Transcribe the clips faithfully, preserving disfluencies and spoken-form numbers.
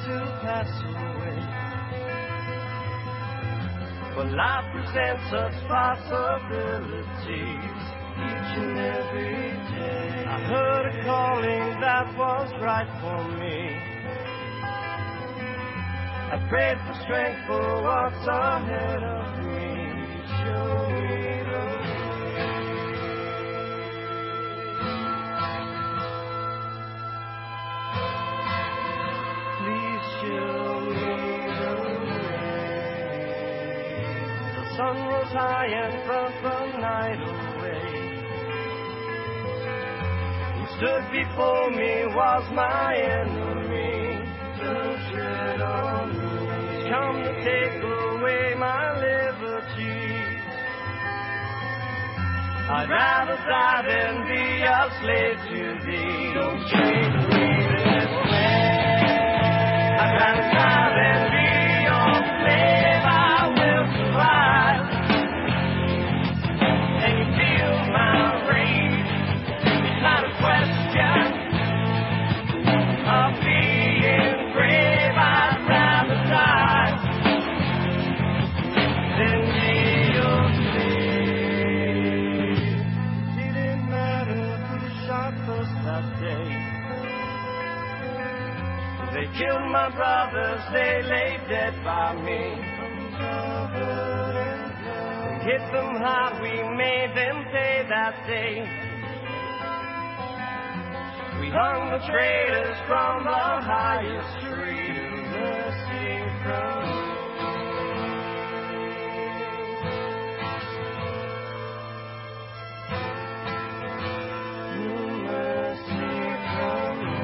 to pass away. But life presents such possibilities each and every day. I heard a calling that was right for me. I prayed for strength for what's ahead of me. Show me the way. Please show me the way. The sun rose high and burnt the night away. Who stood before me was my enemy. Don't tread on me. He's come to take away my liberties. I'd rather die than be a slave to thee. Don't treat me this way. I'd rather die than be your slave. I will survive. And you feel my rage. It's not a question of being brave. I'd rather die than be your slave. Didn't matter who shot first that day. They killed my brothers, they lay dead by me. We hit them hard, we made them pay that day. We hung the traitors from the highest tree. Mercy from me. Mercy from me.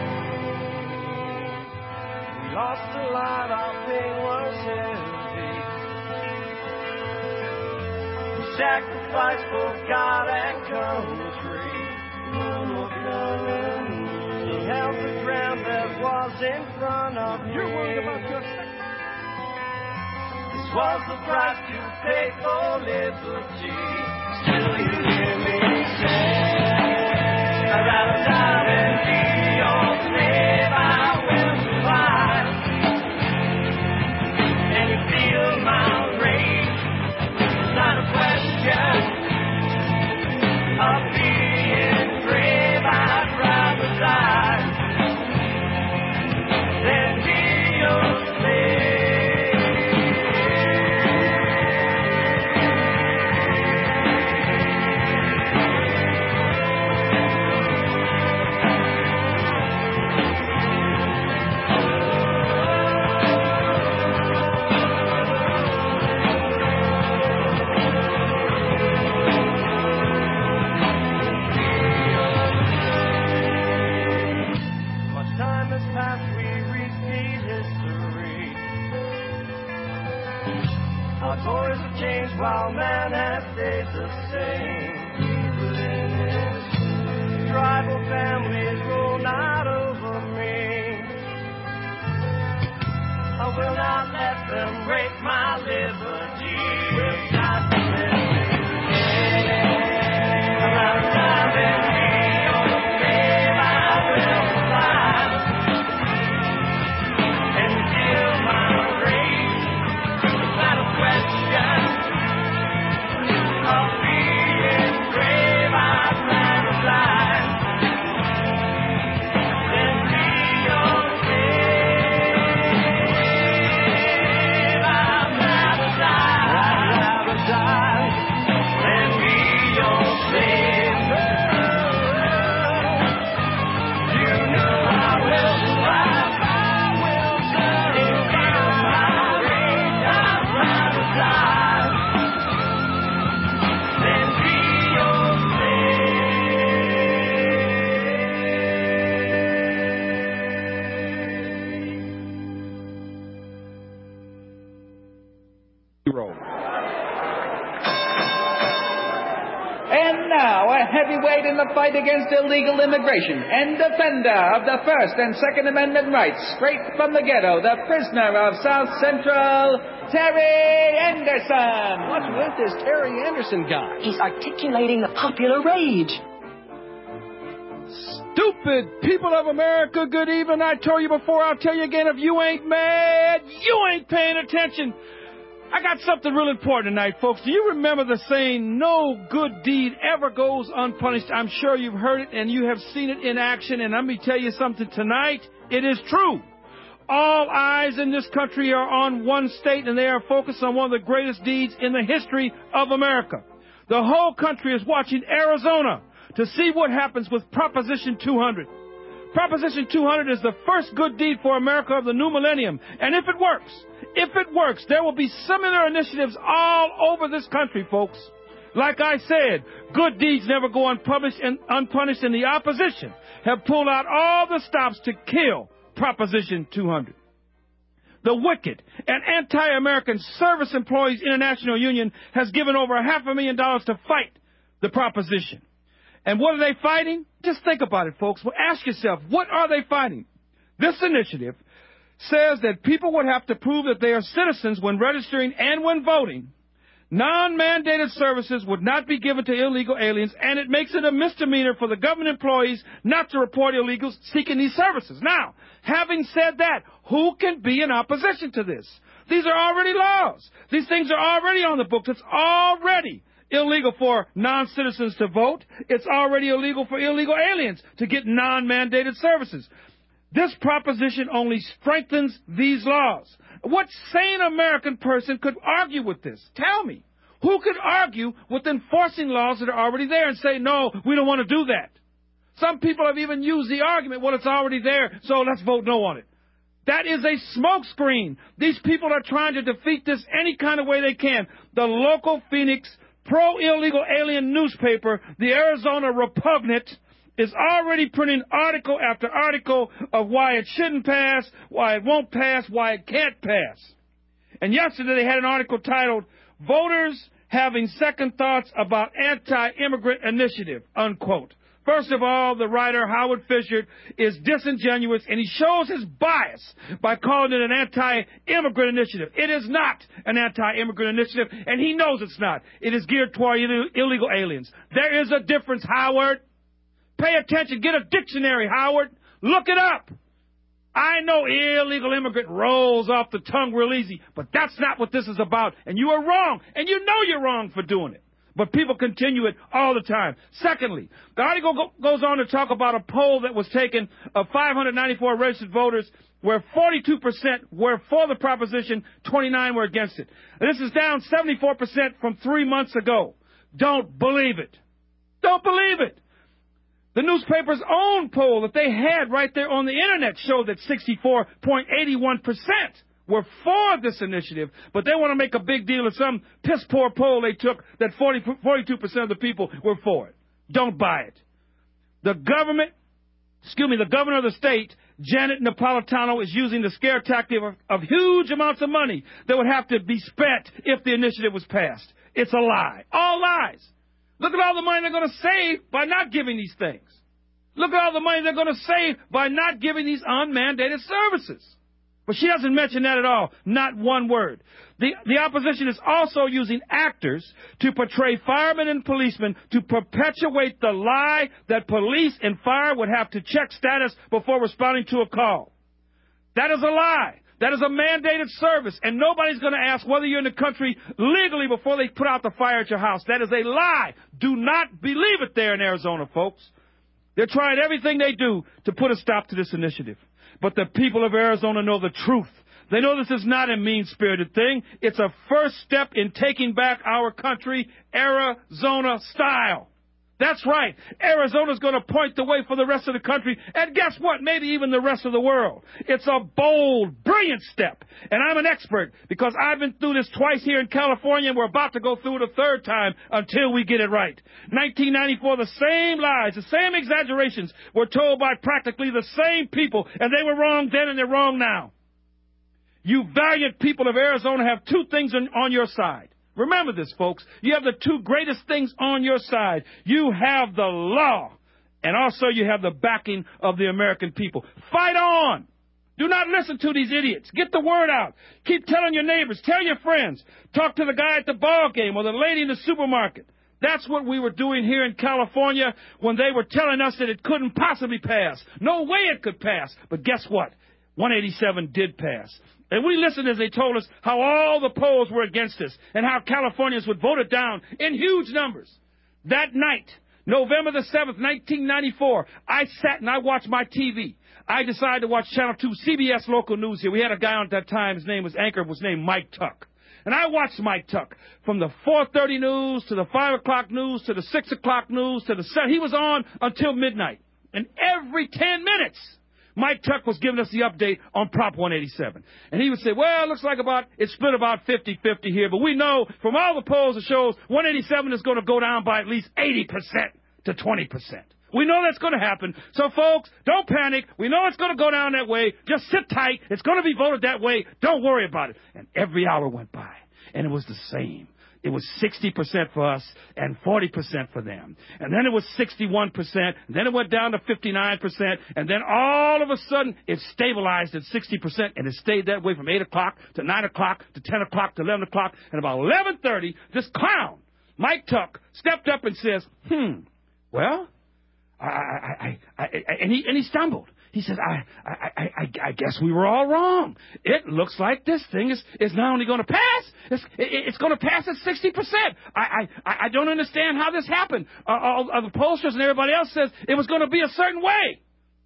We lost a lot, our pain was heavy. We sacrificed for God and country. No more colony. He held the ground that was in front of me. You're worried about your sex. This was the price to pay for liberty. Still you hear me say, I'd rather die than be your slave. I will survive. And you feel my rage. It's not a question of being brave. I'd rather die than be your slave. Much time has passed, we repeat history. Our toys have changed while man has stayed the same. Tribal families rule not over me. I will not let them break my liberty. Will not let them I'd rather die than be your slave. I will survive. And feel my rage. It's not a question of being brave. I'd rather die than be your slave. I'd rather die. I'd rather die than be your slave. You know I will survive. I will survive. And feel my rage. I'd rather die than be your Roll. And now, a heavyweight in the fight against illegal immigration and defender of the First and Second Amendment rights, straight from the ghetto, the prisoner of South Central, Terry Anderson. What's with this Terry Anderson guy? He's articulating the popular rage. Stupid people of America, good evening. I told you before, I'll tell you again, if you ain't mad, you ain't paying attention. I got something real important tonight, folks. Do you remember the saying, no good deed ever goes unpunished? I'm sure you've heard it and you have seen it in action. And let me tell you something tonight. It is true. All eyes in this country are on one state, and they are focused on one of the greatest deeds in the history of America. The whole country is watching Arizona to see what happens with Proposition two hundred. Proposition two hundred is the first good deed for America of the new millennium. And if it works, if it works, there will be similar initiatives all over this country, folks. Like I said, good deeds never go unpunished, and unpunished, and the opposition have pulled out all the stops to kill Proposition two hundred. The wicked and anti-American Service Employees International Union has given over a half a million dollars to fight the proposition. And what are they fighting? Just think about it, folks. Well, ask yourself, what are they fighting? This initiative says that people would have to prove that they are citizens when registering and when voting. Non-mandated services would not be given to illegal aliens, and it makes it a misdemeanor for the government employees not to report illegals seeking these services. Now, having said that, who can be in opposition to this? These are already laws. These things are already on the books. It's already illegal for non-citizens to vote. It's already illegal for illegal aliens to get non-mandated services. This proposition only strengthens these laws. What sane American person could argue with this? Tell me. Who could argue with enforcing laws that are already there and say, no, we don't want to do that? Some people have even used the argument, well, it's already there, so let's vote no on it. That is a smokescreen. These people are trying to defeat this any kind of way they can. The local Phoenix pro-illegal alien newspaper, the Arizona Repugnant, is already printing article after article of why it shouldn't pass, why it won't pass, why it can't pass. And yesterday they had an article titled, Voters Having Second Thoughts About Anti-Immigrant Initiative, unquote. First of all, the writer, Howard Fisher, is disingenuous, and he shows his bias by calling it an anti-immigrant initiative. It is not an anti-immigrant initiative, and he knows it's not. It is geared toward Ill- illegal aliens. There is a difference, Howard. Pay attention. Get a dictionary, Howard. Look it up. I know illegal immigrant rolls off the tongue real easy, but that's not what this is about, and you are wrong, and you know you're wrong for doing it. But people continue it all the time. Secondly, the article go- goes on to talk about a poll that was taken of five hundred ninety-four registered voters where forty-two percent were for the proposition, twenty-nine were against it. And this is down seventy-four percent from three months ago. Don't believe it. Don't believe it. The newspaper's own poll that they had right there on the Internet showed that sixty-four point eight one percent were for this initiative, but they want to make a big deal of some piss-poor poll they took that forty, forty-two percent of the people were for it. Don't buy it. The government, excuse me, the governor of the state, Janet Napolitano, is using the scare tactic of, of huge amounts of money that would have to be spent if the initiative was passed. It's a lie. All lies. Look at all the money they're going to save by not giving these things. Look at all the money they're going to save by not giving these unmandated services. But she doesn't mention that at all. Not one word. The, the opposition is also using actors to portray firemen and policemen to perpetuate the lie that police and fire would have to check status before responding to a call. That is a lie. That is a mandated service, and nobody's going to ask whether you're in the country legally before they put out the fire at your house. That is a lie. Do not believe it there in Arizona, folks. They're trying everything they do to put a stop to this initiative. But the people of Arizona know the truth. They know this is not a mean-spirited thing. It's a first step in taking back our country, Arizona style. That's right. Arizona's going to point the way for the rest of the country, and guess what? Maybe even the rest of the world. It's a bold, brilliant step, and I'm an expert because I've been through this twice here in California, and we're about to go through it a third time until we get it right. nineteen ninety-four, the same lies, the same exaggerations were told by practically the same people, and they were wrong then and they're wrong now. You valiant people of Arizona have two things on, on your side. Remember this, folks. You have the two greatest things on your side. You have the law, and also you have the backing of the American people. Fight on. Do not listen to these idiots. Get the word out. Keep telling your neighbors. Tell your friends. Talk to the guy at the ball game or the lady in the supermarket. That's what we were doing here in California when they were telling us that it couldn't possibly pass. No way it could pass. But guess what? one eighty-seven did pass. And we listened as they told us how all the polls were against us and how Californians would vote it down in huge numbers. That night, November the seventh, nineteen ninety-four, I sat and I watched my T V. I decided to watch Channel two, C B S local news here. We had a guy on at that time, his name was anchor, was named Mike Tuck. And I watched Mike Tuck from the four thirty news to the five o'clock news to the six o'clock news to the seven. He was on until midnight. And every ten minutes, Mike Tuck was giving us the update on Prop one eighty-seven. And he would say, well, it looks like about it's split about fifty-fifty here, but we know from all the polls that shows one eighty-seven is going to go down by at least eighty percent to twenty percent. We know that's going to happen. So, folks, don't panic. We know it's going to go down that way. Just sit tight. It's going to be voted that way. Don't worry about it. And every hour went by, and it was the same. It was sixty percent for us and forty percent for them. And then it was sixty-one percent. And then it went down to fifty-nine percent. And then all of a sudden, it stabilized at sixty percent. And it stayed that way from eight o'clock to nine o'clock to ten o'clock to eleven o'clock. And about eleven thirty, this clown, Mike Tuck, stepped up and says, hmm, well, I, I, I, I, and he and he stumbled. He said, I, I, I, I guess we were all wrong. It looks like this thing is, is not only going to pass, it's, it, it's going to pass at sixty percent. I, I, I don't understand how this happened. Uh, all, all the pollsters and everybody else says it was going to be a certain way.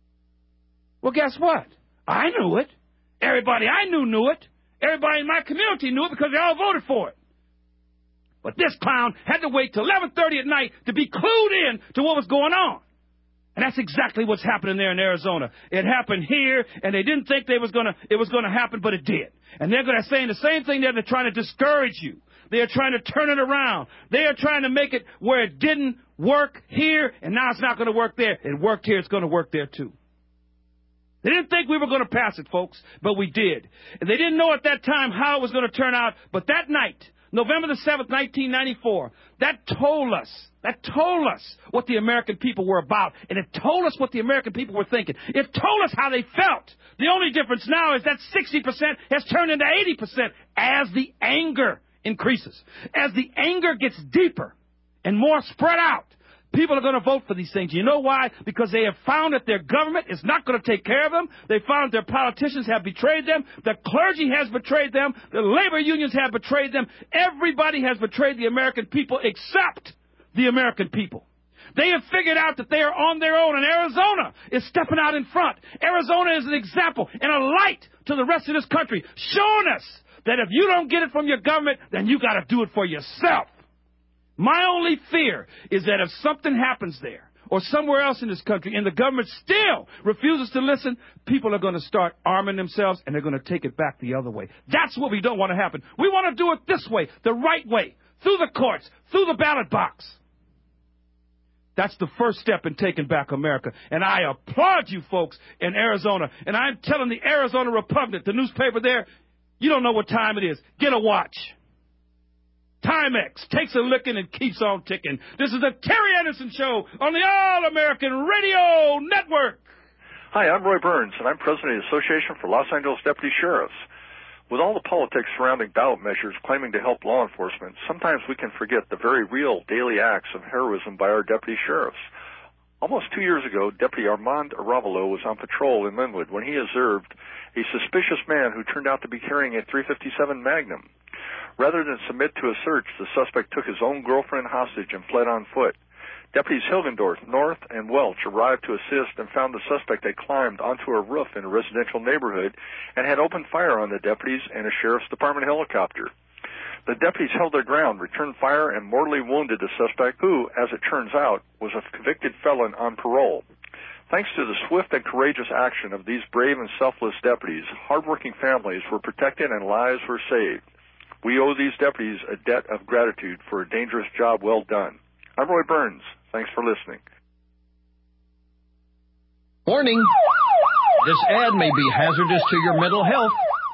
Well, guess what? I knew it. Everybody I knew knew it. Everybody in my community knew it because they all voted for it. But this clown had to wait till eleven thirty at night to be clued in to what was going on. And that's exactly what's happening there in Arizona. It happened here, and they didn't think they was gonna, it was going to happen, but it did. And they're gonna saying the same thing there. They're trying to discourage you. They are trying to turn it around. They are trying to make it where it didn't work here, and now it's not going to work there. It worked here. It's going to work there, too. They didn't think we were going to pass it, folks, but we did. And they didn't know at that time how it was going to turn out, but that night, November the seventh, nineteen ninety-four, that told us, that told us what the American people were about, and it told us what the American people were thinking. It told us how they felt. The only difference now is that sixty percent has turned into eighty percent as the anger increases. As the anger gets deeper and more spread out, people are going to vote for these things. You know why? Because they have found that their government is not going to take care of them. They found their politicians have betrayed them. The clergy has betrayed them. The labor unions have betrayed them. Everybody has betrayed the American people except the American people. They have figured out that they are on their own, and Arizona is stepping out in front. Arizona is an example and a light to the rest of this country, showing us that if you don't get it from your government, then you got to do it for yourself. My only fear is that if something happens there or somewhere else in this country and the government still refuses to listen, people are going to start arming themselves and they're going to take it back the other way. That's what we don't want to happen. We want to do it this way, the right way, through the courts, through the ballot box. That's the first step in taking back America. And I applaud you folks in Arizona. And I'm telling the Arizona Republic, the newspaper there, you don't know what time it is. Get a watch. Timex takes a licking and keeps on ticking. This is the Terry Anderson Show on the All-American Radio Network. Hi, I'm Roy Burns, and I'm president of the Association for Los Angeles Deputy Sheriffs. With all the politics surrounding ballot measures claiming to help law enforcement, sometimes we can forget the very real daily acts of heroism by our deputy sheriffs. Almost two years ago, Deputy Armand Aravalo was on patrol in Linwood when he observed a suspicious man who turned out to be carrying a three fifty-seven Magnum. Rather than submit to a search, the suspect took his own girlfriend hostage and fled on foot. Deputies Hilgendorf, North, and Welch arrived to assist and found the suspect had climbed onto a roof in a residential neighborhood and had opened fire on the deputies and a sheriff's department helicopter. The deputies held their ground, returned fire, and mortally wounded the suspect, who, as it turns out, was a convicted felon on parole. Thanks to the swift and courageous action of these brave and selfless deputies, hardworking families were protected and lives were saved. We owe these deputies a debt of gratitude for a dangerous job well done. I'm Roy Burns. Thanks for listening. Warning! This ad may be hazardous to your mental health.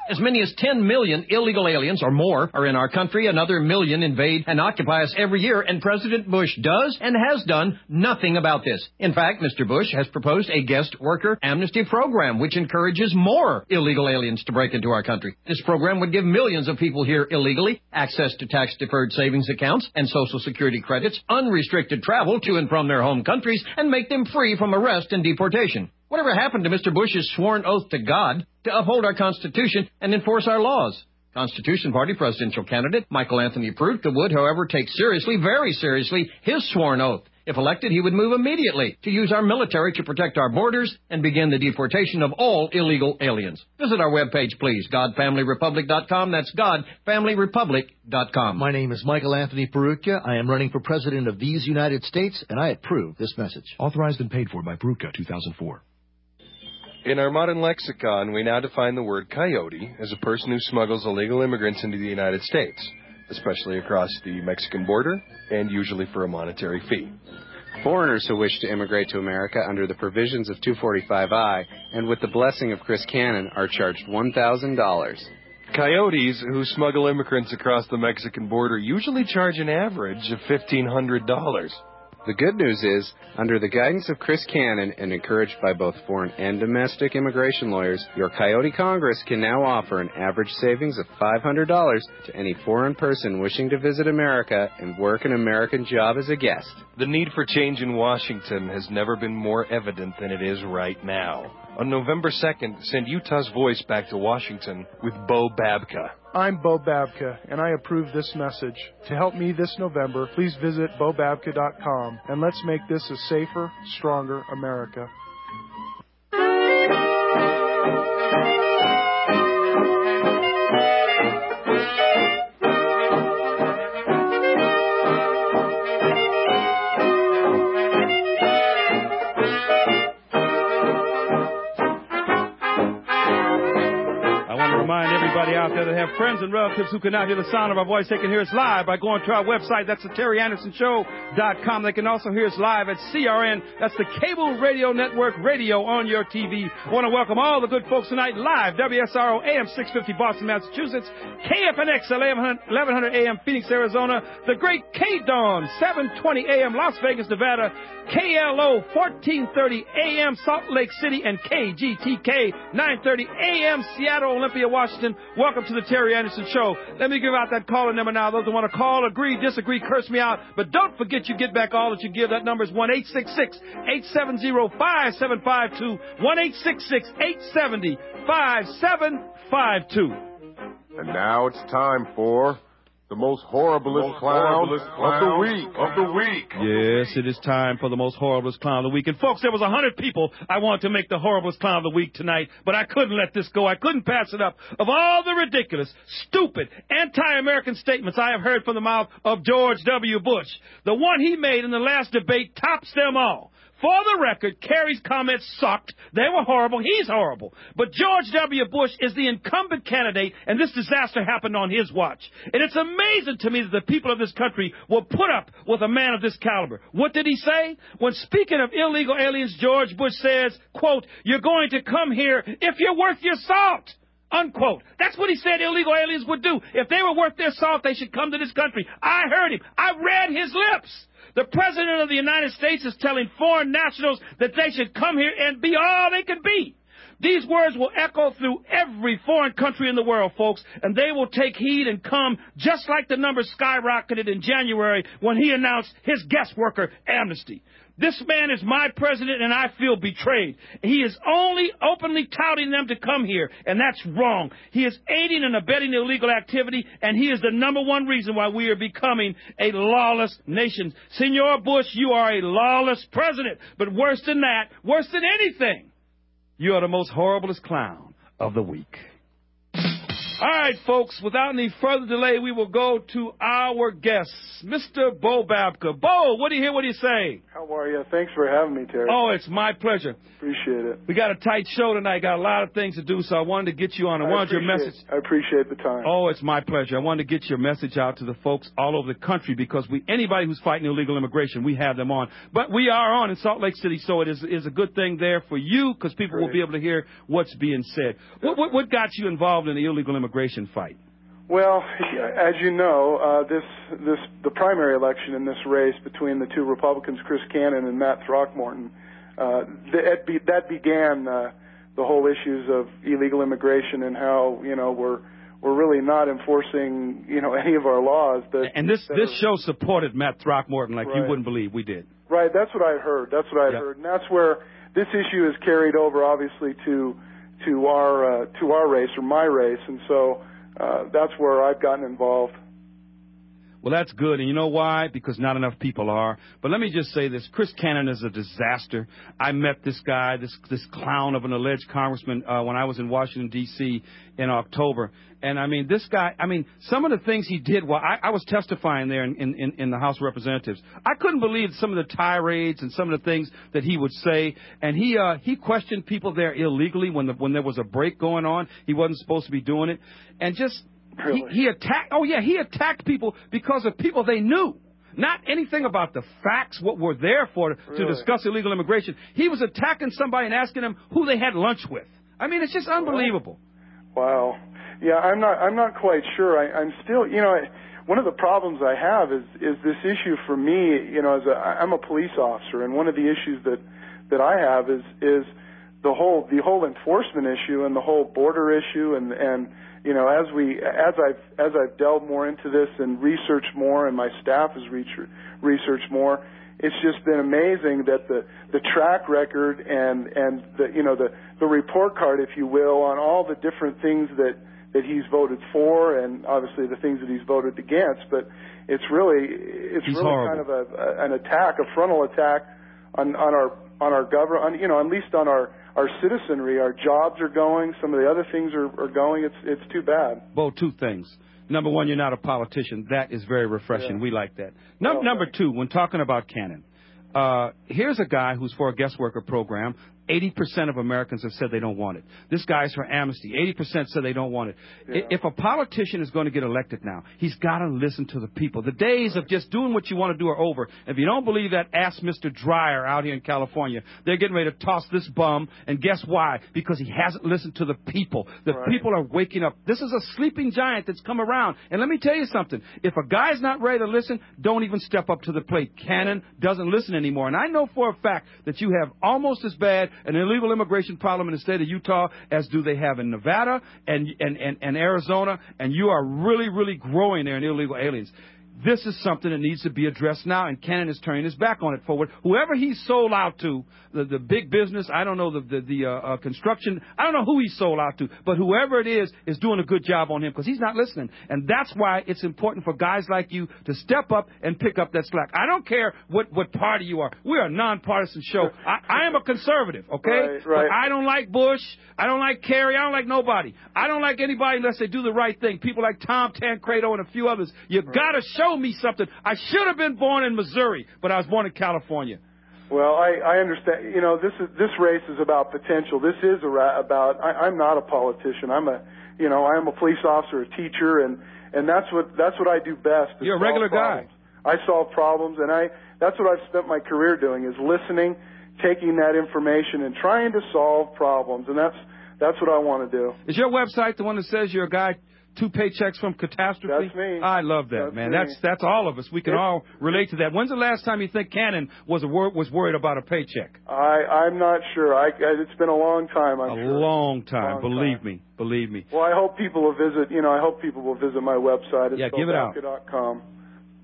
As many as ten million illegal aliens or more are in our country. Another million invade and occupy us every year, and President Bush does and has done nothing about this. In fact, Mister Bush has proposed a guest worker amnesty program which encourages more illegal aliens to break into our country. This program would give millions of people here illegally access to tax-deferred savings accounts and Social Security credits, unrestricted travel to and from their home countries, and make them free from arrest and deportation. Whatever happened to Mister Bush's sworn oath to God to uphold our Constitution and enforce our laws? Constitution Party presidential candidate Michael Anthony Peroutka would, however, take seriously, very seriously, his sworn oath. If elected, he would move immediately to use our military to protect our borders and begin the deportation of all illegal aliens. Visit our webpage, please, god family republic dot com. That's god family republic dot com. My name is Michael Anthony Peroutka. I am running for president of these United States, and I approve this message. Authorized and paid for by Peroutka, two thousand four. In our modern lexicon, we now define the word coyote as a person who smuggles illegal immigrants into the United States, especially across the Mexican border, and usually for a monetary fee. Foreigners who wish to immigrate to America under the provisions of two forty-five I and with the blessing of Chris Cannon are charged one thousand dollars. Coyotes who smuggle immigrants across the Mexican border usually charge an average of fifteen hundred dollars. The good news is, under the guidance of Chris Cannon and encouraged by both foreign and domestic immigration lawyers, your Coyote Congress can now offer an average savings of five hundred dollars to any foreign person wishing to visit America and work an American job as a guest. The need for change in Washington has never been more evident than it is right now. On November second, send Utah's voice back to Washington with Bo Babka. I'm Bo Babka, and I approve this message. To help me this November, please visit bo babka dot com, and let's make this a safer, stronger America. Out there that have friends and relatives who cannot hear the sound of our voice, they can hear us live by going to our website. That's the Terry Anderson Show dot com. They can also hear us live at C R N. That's the Cable Radio Network Radio on your T V. I want to welcome all the good folks tonight live. W S R O A M six fifty Boston, Massachusetts. K F N X eleven hundred A M Phoenix, Arizona. The great K-Dawn seven twenty A M Las Vegas, Nevada. K L O fourteen thirty A M Salt Lake City, and K G T K nine thirty A M Seattle, Olympia, Washington. Welcome to the Terry Anderson Show. Let me give out that caller number now. Those who want to call, agree, disagree, curse me out. But don't forget you get back all that you give. That number is one eight six six, eight seven zero, five seven five two. one eight six six, eight seven zero, five seven five two. And now it's time for the most horriblest, most clown, horriblest clown of the week. Of the week. Yes, it is time for the most horriblest clown of the week. And folks, there was a hundred people I wanted to make the horriblest clown of the week tonight, but I couldn't let this go. I couldn't pass it up. Of all the ridiculous, stupid, anti-American statements I have heard from the mouth of George W. Bush, the one he made in the last debate tops them all. For the record, Kerry's comments sucked. They were horrible. He's horrible. But George W. Bush is the incumbent candidate, and this disaster happened on his watch. And it's amazing to me that the people of this country will put up with a man of this caliber. What did he say? When speaking of illegal aliens, George Bush says, quote, "You're going to come here if you're worth your salt." Unquote. That's what he said illegal aliens would do. If they were worth their salt, they should come to this country. I heard him. I read his lips. The President of the United States is telling foreign nationals that they should come here and be all they can be. These words will echo through every foreign country in the world, folks, and they will take heed and come just like the numbers skyrocketed in January when he announced his guest worker amnesty. This man is my president, and I feel betrayed. He is only openly touting them to come here, and that's wrong. He is aiding and abetting illegal activity, and he is the number one reason why we are becoming a lawless nation. Senor Bush, you are a lawless president, but worse than that, worse than anything, you are the most horriblest clown of the week. All right, folks, without any further delay, we will go to our guest, Mister Bo Babka. Bo, what do you hear? What do you say? How are you? Thanks for having me, Terry. Oh, it's my pleasure. Appreciate it. We got a tight show tonight. Got a lot of things to do, so I wanted to get you on. I, I wanted your message. I appreciate the time. Oh, it's my pleasure. I wanted to get your message out to the folks all over the country because we anybody who's fighting illegal immigration, we have them on. But we are on in Salt Lake City, so it is is a good thing there for you because people Great. will be able to hear what's being said. What, what, what got you involved in the illegal immigration fight? Well, as you know, uh, this this the primary election in this race between the two Republicans, Chris Cannon and Matt Throckmorton, uh, that, be, that began uh, the whole issues of illegal immigration and how you know we're we're really not enforcing you know any of our laws. That, and this that this are, show supported Matt Throckmorton like right. you wouldn't believe we did. Right, that's what I heard. That's what I yep. heard, and that's where this issue is carried over, obviously, to to our uh, to our race or my race, and so. Uh, that's where I've gotten involved. Well, that's good. And you know why? Because not enough people are. But let me just say this. Chris Cannon is a disaster. I met this guy, this this clown of an alleged congressman, uh, when I was in Washington, D C in October. And, I mean, this guy, I mean, some of the things he did while I, I was testifying there in, in, in the House of Representatives, I couldn't believe some of the tirades and some of the things that he would say. And he uh, he questioned people there illegally when the, when there was a break going on. He wasn't supposed to be doing it. And just... Really? He, he attacked, oh yeah, he attacked people because of people they knew. Not anything about the facts, what we're there for, to, really? to discuss illegal immigration. He was attacking somebody and asking them who they had lunch with. I mean, it's just unbelievable. Wow. Yeah, I'm not, I'm not quite sure. I, I'm still, you know, I, one of the problems I have is, is this issue for me, you know, as a, I'm a police officer, and one of the issues that, that I have is, is the whole, the whole enforcement issue and the whole border issue and, and, you know, as we, as I've, as I've delved more into this and researched more, and my staff has researched more, it's just been amazing that the, the track record and, and the, you know, the, the report card, if you will, on all the different things that, that he's voted for, and obviously the things that he's voted against. But it's really, it's he's really horrible. kind of a, a, an attack, a frontal attack on, on our, on our government, you know, at least on our, our citizenry. Our jobs are going. Some of the other things are, are going. It's it's too bad. Well, two things. Number one, you're not a politician. That is very refreshing. Yeah. We like that. Num- well, number two, when talking about Cannon, uh, here's a guy who's for a guest worker program. eighty percent of Americans have said they don't want it. This guy's for amnesty. eighty percent said they don't want it. Yeah. If a politician is going to get elected now, he's got to listen to the people. The days of just doing what you want to do are over. If you don't believe that, ask Mister Dreyer out here in California. They're getting ready to toss this bum, and guess why? Because he hasn't listened to the people. The right. people are waking up. This is a sleeping giant that's come around. And let me tell you something. If a guy's not ready to listen, don't even step up to the plate. Cannon doesn't listen anymore. And I know for a fact that you have almost as bad an illegal immigration problem in the state of Utah as do they have in Nevada and, and, and, and Arizona, and you are really, really growing there in illegal aliens. This is something that needs to be addressed now, and Cannon is turning his back on it forward. Whoever he's sold out to, the, the big business, I don't know, the, the, the uh, uh, construction, I don't know who he's sold out to, but whoever it is is doing a good job on him because he's not listening. And that's why it's important for guys like you to step up and pick up that slack. I don't care what, what party you are. We're a nonpartisan show. I, I am a conservative, okay? Right, right. But I don't like Bush. I don't like Kerry. I don't like nobody. I don't like anybody unless they do the right thing. People like Tom Tancredo and a few others. You right. got to show me something. I should have been born in Missouri, but I was born in California. Well, I, I understand. You know, this is this race is about potential. This is a ra- about. I, I'm not a politician. I'm a, you know, I'm a police officer, a teacher, and and that's what that's what I do best. You're a regular problems. guy. I solve problems, and I that's what I've spent my career doing is listening, taking that information, and trying to solve problems. And that's that's what I want to do. Is your website the one that says you're a guy? Two paychecks from catastrophe? That's me. I love that, that's man. Me. That's that's all of us. We can it, all relate to that. When's the last time you think Cannon was a wor- was worried about a paycheck? I I'm not sure. I, I it's been a long time. I'm a sure. long time. Long believe time. me. Believe me. Well, I hope people will visit. You know, I hope people will visit my website. It's yeah, give it out. dot com.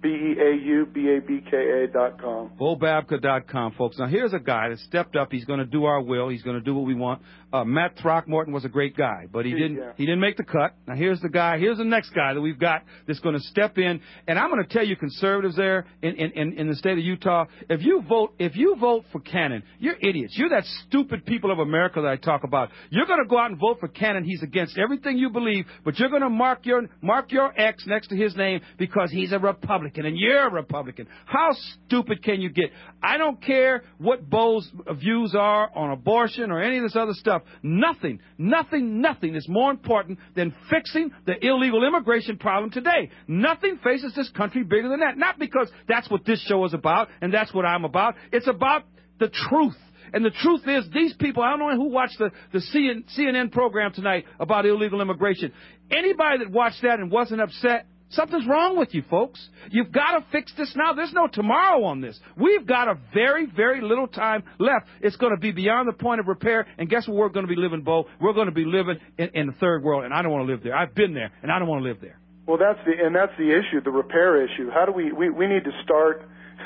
B E A U B A B K A dot com. Bo Babka dot com, folks. Now, here's a guy that stepped up. He's going to do our will. He's going to do what we want. Uh, Matt Throckmorton was a great guy, but he didn't Yeah. he didn't make the cut. Now, here's the guy. Here's the next guy that we've got that's going to step in. And I'm going to tell you, conservatives there in, in, in, in the state of Utah, if you vote if you vote for Cannon, you're idiots. You're that stupid people of America that I talk about. You're going to go out and vote for Cannon. He's against everything you believe, but you're going to mark your mark your X next to his name because he's a Republican and you're a Republican. How stupid can you get? I don't care what Bo's views are on abortion or any of this other stuff. Nothing, nothing, nothing is more important than fixing the illegal immigration problem today. Nothing faces this country bigger than that. Not because that's what this show is about and that's what I'm about. It's about the truth. And the truth is, these people, I don't know who watched the, the C N N program tonight about illegal immigration. Anybody that watched that and wasn't upset, something's wrong with you, folks. You've got to fix this now. There's no tomorrow on this. We've got a very, very little time left. It's going to be beyond the point of repair. And guess where we're going to be living, Bo? We're going to be living in, in the third world, and I don't want to live there. I've been there, and I don't want to live there. Well, that's the and that's the issue, the repair issue. How do we we, we need to start?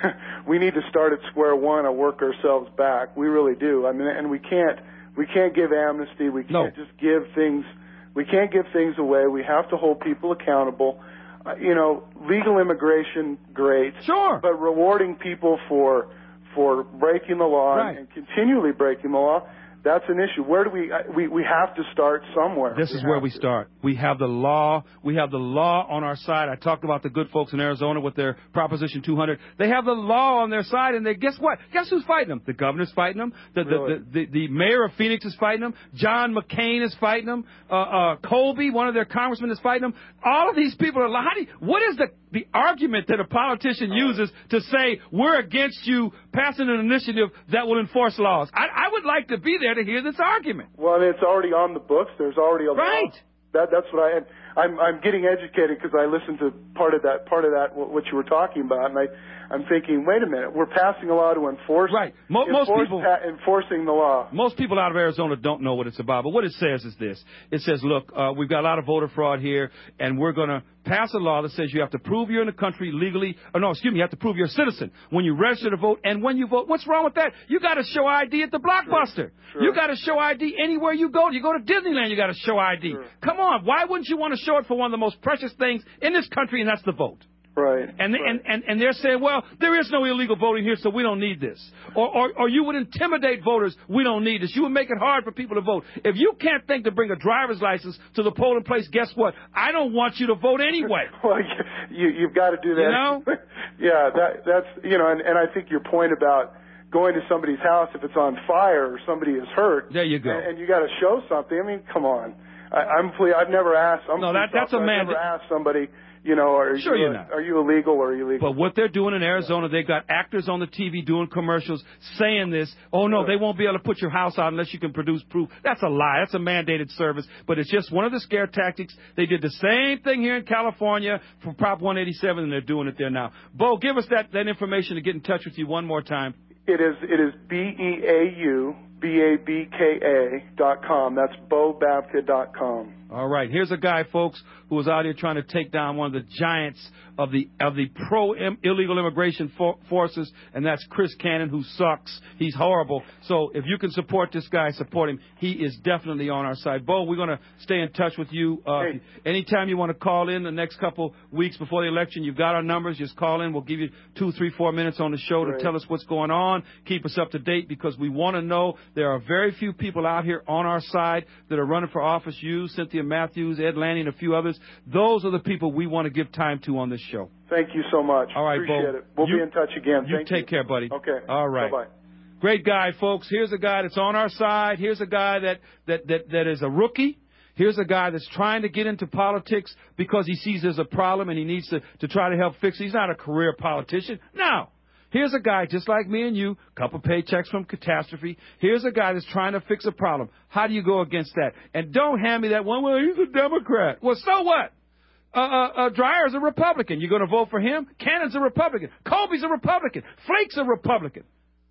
we need to start at square one and work ourselves back. We really do. I mean, and we can't we can't give amnesty. We can't no. just give things. We can't give things away. We have to hold people accountable. Uh, you know, legal immigration, great. Sure. But rewarding people for for breaking the law right. and continually breaking the law, that's an issue. Where do we we we have to start somewhere? This we is where we to. start. We have the law. We have the law on our side. I talked about the good folks in Arizona with their Proposition two hundred. They have the law on their side, and they guess what? Guess who's fighting them? The governor's fighting them. The really? the, the, the, the mayor of Phoenix is fighting them. John McCain is fighting them. Uh, uh, Colby, one of their congressmen, is fighting them. All of these people are lying. What is the the argument that a politician uses to say we're against you passing an initiative that will enforce laws? I, I would like to be there to hear this argument. Well, it's already on the books. There's already a right. law. That that's what I. And I'm I'm getting educated because I listened to part of that part of that what you were talking about, and I I'm thinking, wait a minute, we're passing a law to enforce right. Mo- enforce, most people pa- enforcing the law. Most people out of Arizona don't know what it's about, but what it says is this: it says, look, uh, we've got a lot of voter fraud here, and we're going to pass a law that says you have to prove you're in the country legally. Or no, excuse me, you have to prove you're a citizen when you register to vote, and when you vote. What's wrong with that? You got to show I D at the Blockbuster. Sure. Sure. You got to show I D anywhere you go. You go to Disneyland, you got to show I D. Sure. Come on, why wouldn't you want to show it for one of the most precious things in this country, and that's the vote? Right. And, right. and and and they're saying, well, there is no illegal voting here, so we don't need this. Or, or or you would intimidate voters. We don't need this. You would make it hard for people to vote. If you can't think to bring a driver's license to the polling place, guess what? I don't want you to vote anyway. Well, you, you've got to do that. You know? yeah, that that's you know, and, and I think your point about going to somebody's house if it's on fire or somebody is hurt. There you go. And, and you got to show something. I mean, come on. I, I'm I've never asked. I'm no, that, that's a man. I've never asked somebody. You know, are sure you, you're not. Are you illegal or are you illegal? But what they're doing in Arizona, they've got actors on the T V doing commercials saying this. Oh, no, they won't be able to put your house out unless you can produce proof. That's a lie. That's a mandated service. But it's just one of the scare tactics. They did the same thing here in California for Prop one eighty-seven, and they're doing it there now. Bo, give us that, that information to get in touch with you one more time. It is it is B E A U B A B K A dot com. That's Bo Babka dot com. All right. Here's a guy, folks, who was out here trying to take down one of the giants of the of the pro-illegal immigration for- forces, and that's Chris Cannon, who sucks. He's horrible. So if you can support this guy, support him. He is definitely on our side. Bo, we're going to stay in touch with you. Uh, hey. Anytime you want to call in the next couple weeks before the election, you've got our numbers. Just call in. We'll give you two, three, four minutes on the show Great. to tell us what's going on. Keep us up to date because we want to know there are very few people out here on our side that are running for office. You, Cynthia Matthews, Ed Lanning, and a few others. Those are the people we want to give time to on this show. Thank you so much. All right, Appreciate Bo. it. We'll you, be in touch again. You Thank take you. care, buddy. Okay. All right. Bye-bye. Great guy, folks. Here's a guy that's on our side. Here's a guy that, that, that, that is a rookie. Here's a guy that's trying to get into politics because he sees there's a problem and he needs to, to try to help fix it. He's not a career politician. No. Here's a guy just like me and you, couple paychecks from catastrophe. Here's a guy that's trying to fix a problem. How do you go against that? And don't hand me that one, well, he's a Democrat. Well, so what? Uh, uh, uh, Dreyer's a Republican. You going to vote for him? Cannon's a Republican. Colby's a Republican. Flake's a Republican.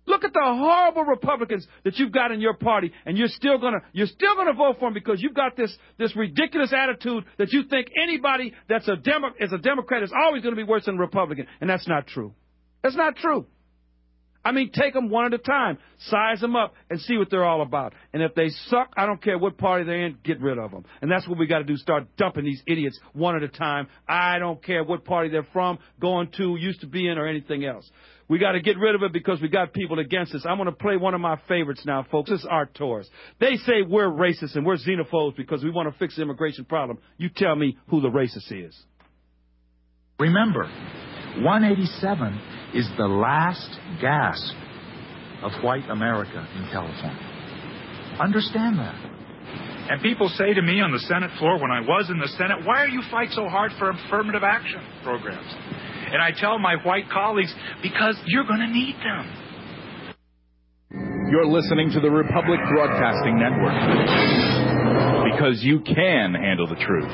Look at the horrible Republicans that you've got in your party, and you're still gonna you're still gonna vote for them because you've got this this ridiculous attitude that you think anybody that's a Demo- is a Democrat is always going to be worse than a Republican, and that's not true. That's not true. I mean, take them one at a time, size them up, and see what they're all about. And if they suck, I don't care what party they're in, get rid of them. And that's what we got to do, start dumping these idiots one at a time. I don't care what party they're from, going to, used to be in, or anything else. We got to get rid of it because we got people against us. I'm going to play one of my favorites now, folks. This is Art Torres. They say we're racist and we're xenophobes because we want to fix the immigration problem. You tell me who the racist is. Remember, one eighty-seven is the last gasp of white America in California. Understand that. And people say to me on the Senate floor when I was in the Senate, why are you fight so hard for affirmative action programs? And I tell my white colleagues, because you're going to need them. You're listening to the Republic Broadcasting Network. Because you can handle the truth.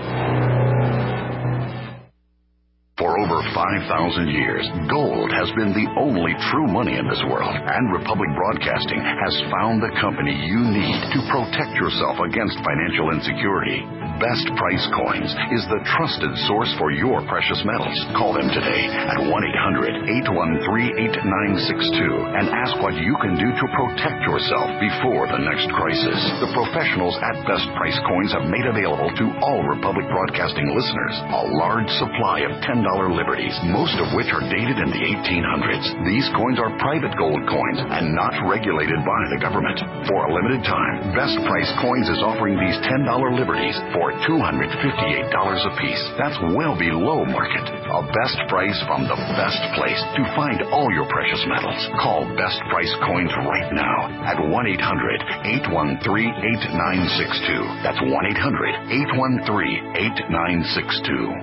For over five thousand years, gold has been the only true money in this world, and Republic Broadcasting has found the company you need to protect yourself against financial insecurity. Best Price Coins is the trusted source for your precious metals. Call them today at one eight hundred, eight one three, eight nine six two and ask what you can do to protect yourself before the next crisis. The professionals at Best Price Coins have made available to all Republic Broadcasting listeners a large supply of ten dollar liberties, most of which are dated in the eighteen hundreds. These coins are private gold coins and not regulated by the government. For a limited time, Best Price Coins is offering these ten dollar liberties for two hundred fifty-eight dollars apiece. That's well below market. A best price from the best place to find all your precious metals. Call Best Price Coins right now at one eight hundred, eight one three, eight nine six two. That's one eight hundred, eight one three, eight nine six two.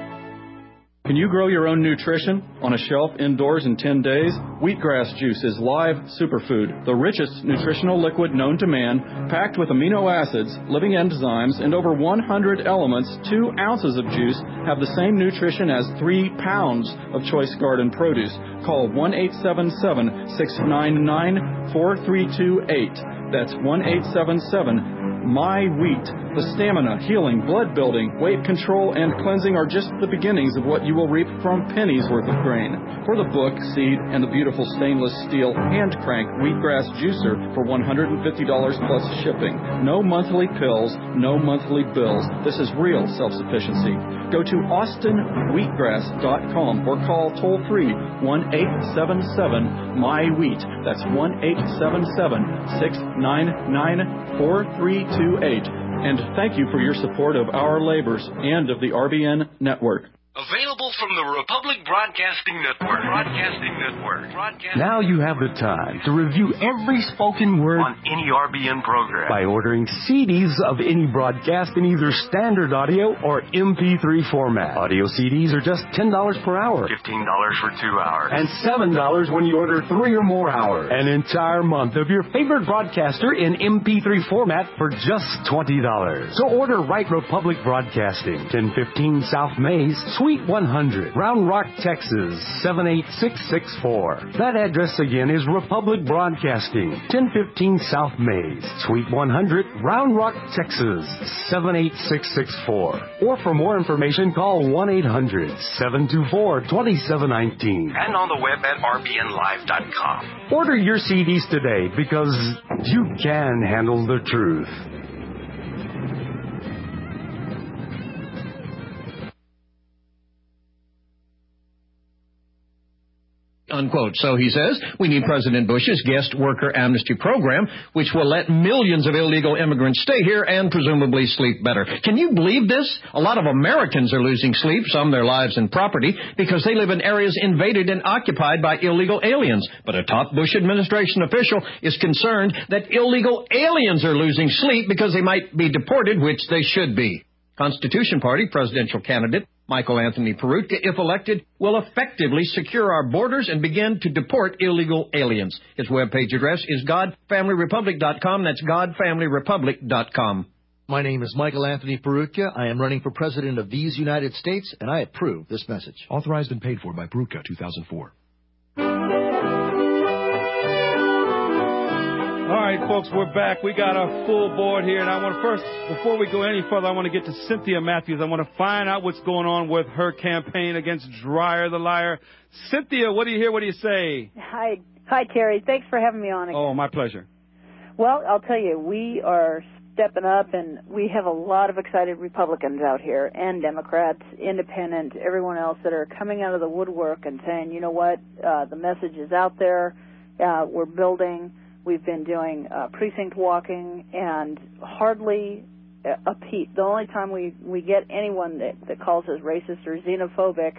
Can you grow your own nutrition on a shelf indoors in ten days? Wheatgrass juice is live superfood, the richest nutritional liquid known to man, packed with amino acids, living enzymes, and over one hundred elements. Two ounces of juice have the same nutrition as three pounds of choice garden produce. Call one eight seven seven, six nine nine, four three two eight. That's one eight seven seven, My Wheat. The stamina, healing, blood building, weight control, and cleansing are just the beginnings of what you will reap from pennies worth of grain. For the book, seed, and the beautiful stainless steel hand crank wheatgrass juicer for one hundred fifty dollars plus shipping. No monthly pills, no monthly bills. This is real self-sufficiency. Go to austin wheatgrass dot com or call toll free one eight seven seven, My Wheat. That's one eight seven seven, six nine nine, four three two eight. And thank you for your support of our labors and of the R B N Network. Available from the Republic Broadcasting Network. Broadcasting Network. Broadcasting Now you have the time to review every spoken word on any R B N program by ordering C Ds of any broadcast in either standard audio or M P three format. Audio C Ds are just ten dollars per hour. fifteen dollars for two hours. And seven dollars when you order three or more hours. An entire month of your favorite broadcaster in M P three format for just twenty dollars. So order right Republic Broadcasting, ten fifteen South Mays, Suite one hundred, Round Rock, Texas, seven eight six six four. That address again is Republic Broadcasting, ten fifteen South Mays, Suite one hundred, Round Rock, Texas, seven eight six six four. Or for more information, call one eight hundred, seven two four, two seven one nine. And on the web at r b n live dot com. Order your C Ds today because you can handle the truth. Unquote. So he says, we need President Bush's guest worker amnesty program, which will let millions of illegal immigrants stay here and presumably sleep better. Can you believe this? A lot of Americans are losing sleep, some their lives and property, because they live in areas invaded and occupied by illegal aliens. But a top Bush administration official is concerned that illegal aliens are losing sleep because they might be deported, which they should be. Constitution Party presidential candidate Michael Anthony Peroutka, if elected, will effectively secure our borders and begin to deport illegal aliens. His webpage address is god family republic dot com. That's god family republic dot com. My name is Michael Anthony Peroutka. I am running for president of these United States, and I approve this message. Authorized and paid for by Peroutka, two thousand four. All right, folks, we're back. We got our full board here, and I want to first, before we go any further, I want to get to Cynthia Matthews. I want to find out what's going on with her campaign against Dreyer the Liar. Cynthia, what do you hear? What do you say? Hi, hi, Terry. Thanks for having me on again. Oh, my pleasure. Well, I'll tell you, we are stepping up, and we have a lot of excited Republicans out here, and Democrats, independent, everyone else that are coming out of the woodwork and saying, you know what, uh, the message is out there. Uh, we're building. We've been doing uh, precinct walking, and hardly a peep. The only time we, we get anyone that, that calls us racist or xenophobic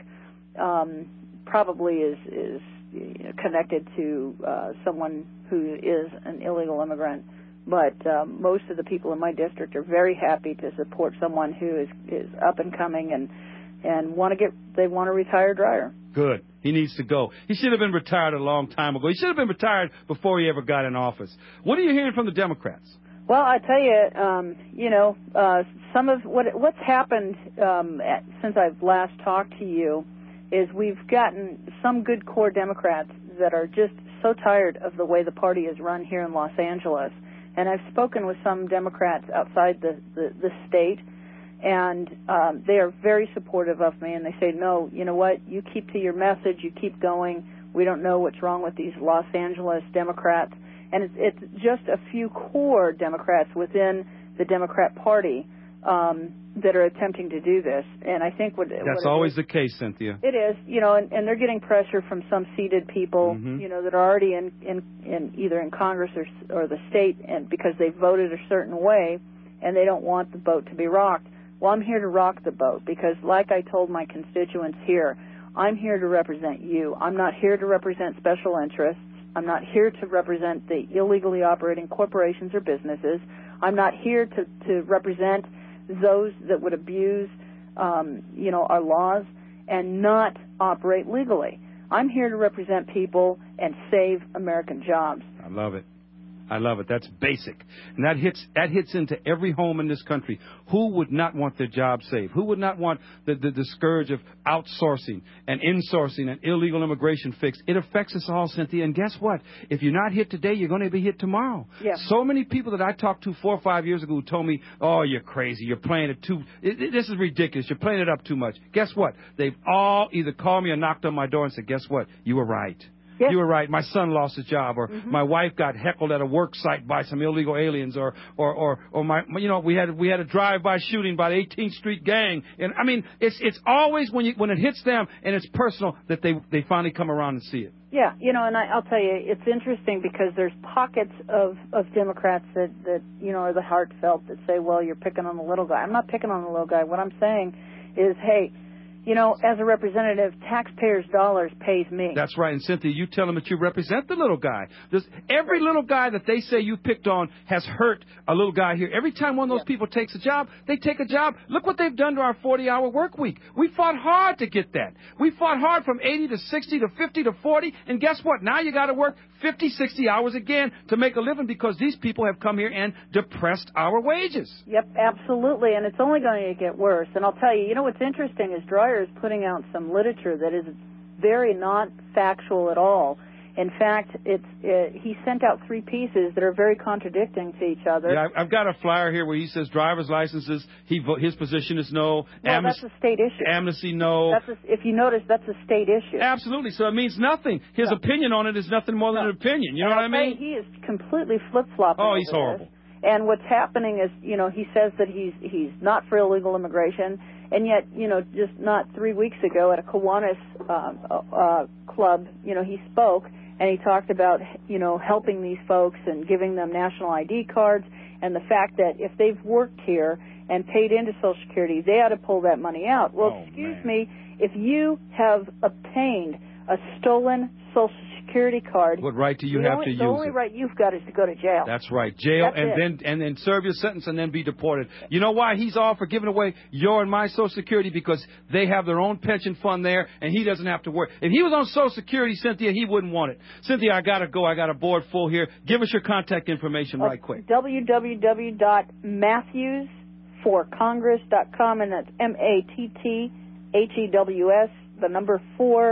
um, probably is, is connected to uh, someone who is an illegal immigrant. But uh, most of the people in my district are very happy to support someone who is, is up and coming and and want to get they want to retire Dreyer. Good. He needs to go. He should have been retired a long time ago. He should have been retired before he ever got in office. What are you hearing from the Democrats? Well, I tell you, um, you know, uh, some of what what's happened um, at, since I've last talked to you is we've gotten some good core Democrats that are just so tired of the way the party is run here in Los Angeles. And I've spoken with some Democrats outside the, the, the state, and um, they are very supportive of me, and they say, no, you know what, you keep to your message, you keep going. We don't know what's wrong with these Los Angeles Democrats. And it's, it's just a few core Democrats within the Democrat Party um, that are attempting to do this. And I think what... That's what always is, the case, Cynthia. It is, you know, and, and they're getting pressure from some seated people, Mhm. you know, that are already in, in, in either in Congress or, or the state, and because they voted a certain way, and they don't want the boat to be rocked. Well, I'm here to rock the boat because, like I told my constituents here, I'm here to represent you. I'm not here to represent special interests. I'm not here to represent the illegally operating corporations or businesses. I'm not here to, to represent those that would abuse, um, you know, our laws and not operate legally. I'm here to represent people and save American jobs. I love it. I love it. That's basic. And that hits that hits into every home in this country. Who would not want their job saved? Who would not want the, the, the scourge of outsourcing and insourcing and illegal immigration fixed? It affects us all, Cynthia. And guess what? If you're not hit today, you're going to be hit tomorrow. Yeah. So many people that I talked to four or five years ago who told me, oh, you're crazy. You're playing it too. It, it, this is ridiculous. You're playing it up too much. Guess what? They've all either called me or knocked on my door and said, guess what? You were right. Yes. You were right. My son lost his job, or Mm-hmm. my wife got heckled at a work site by some illegal aliens, or, or, or, or my, you know, we had we had a drive-by shooting by the eighteenth Street gang. And I mean, it's it's always when you when it hits them and it's personal that they they finally come around and see it. Yeah, you know, and I, I'll tell you, it's interesting because there's pockets of, of Democrats that, that, you know, are the heartfelt that say, well, you're picking on the little guy. I'm not picking on the little guy. What I'm saying is, hey, you know, as a representative, taxpayers' dollars pays me. That's right. And Cynthia, you tell them that you represent the little guy. There's, every little guy that they say you picked on has hurt a little guy here. Every time one of those yeah. people takes a job, they take a job. Look what they've done to our forty-hour work week. We fought hard to get that. We fought hard from eighty to sixty to fifty to forty. And guess what? Now you got to work fifty, sixty hours again to make a living because these people have come here and depressed our wages. Yep, absolutely. And it's only going to get worse. And I'll tell you, you know what's interesting is Dreyer is putting out some literature that is very not factual at all. In fact, it's it, he sent out three pieces that are very contradicting to each other. Yeah, I've got a flyer here where he says driver's licenses, he his position is no. Well, Amnesty, that's a state issue. Amnesty, no. That's a, if you notice, that's a state issue. Absolutely. So it means nothing. His no. opinion on it is nothing more than no. an opinion. You and know I'll what I mean? He is completely flip-flopping. Oh, he's over horrible. This. And what's happening is, you know, he says that he's he's not for illegal immigration, and yet, you know, just not three weeks ago at a Kiwanis uh, uh, club, you know, he spoke and he talked about, you know, helping these folks and giving them national I D cards, and the fact that if they've worked here and paid into Social Security, they ought to pull that money out. Well, oh, excuse man. me, if you have obtained a stolen Social Security card, what right do you have only, to use the only it? right you've got is to go to jail. That's right, jail, That's and it. then and then serve your sentence and then be deported. You know why he's all for giving away your and my Social Security? Because they have their own pension fund there, and he doesn't have to work. If he was on Social Security, Cynthia, he wouldn't want it. Cynthia, I gotta go. I got a board full here. Give us your contact information right quick. w w w dot matthews for congress dot com, and that's M A T T H E W S, the number four,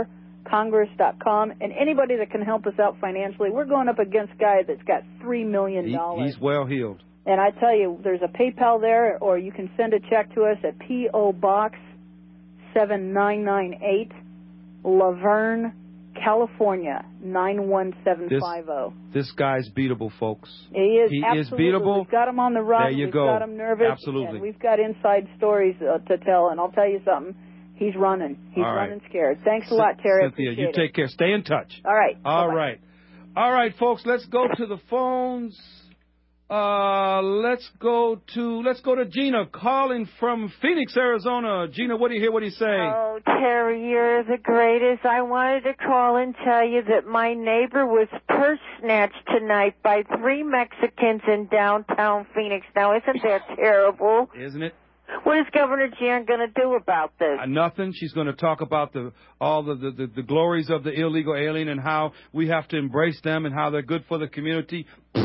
congress dot com. And anybody that can help us out financially, we're going up against a guy that's got three million dollars. He, he's well heeled. And I tell you, there's a PayPal there, or you can send a check to us at P O. Box seven nine nine eight, Laverne, California, nine one seven five zero. This, this guy's beatable, folks. He is He absolutely. is beatable. We've got him on the run. There you we've go. got him nervous. Absolutely. And we've got inside stories uh, to tell. And I'll tell you something. He's running. He's All right. running scared. Thanks a lot, Terry. Cynthia, Appreciate you take it. care. Stay in touch. All right. All Bye-bye. right. All right, folks, let's go to the phones. Uh, let's go to let's go to Gina calling from Phoenix, Arizona. Gina, what do you hear? What do you say? Oh, Terry, you're the greatest. I wanted to call and tell you that my neighbor was purse snatched tonight by three Mexicans in downtown Phoenix. Now, isn't that terrible? Isn't it? What is Governor Jan going to do about this? Uh, nothing. She's going to talk about the all the, the, the, the glories of the illegal alien and how we have to embrace them and how they're good for the community.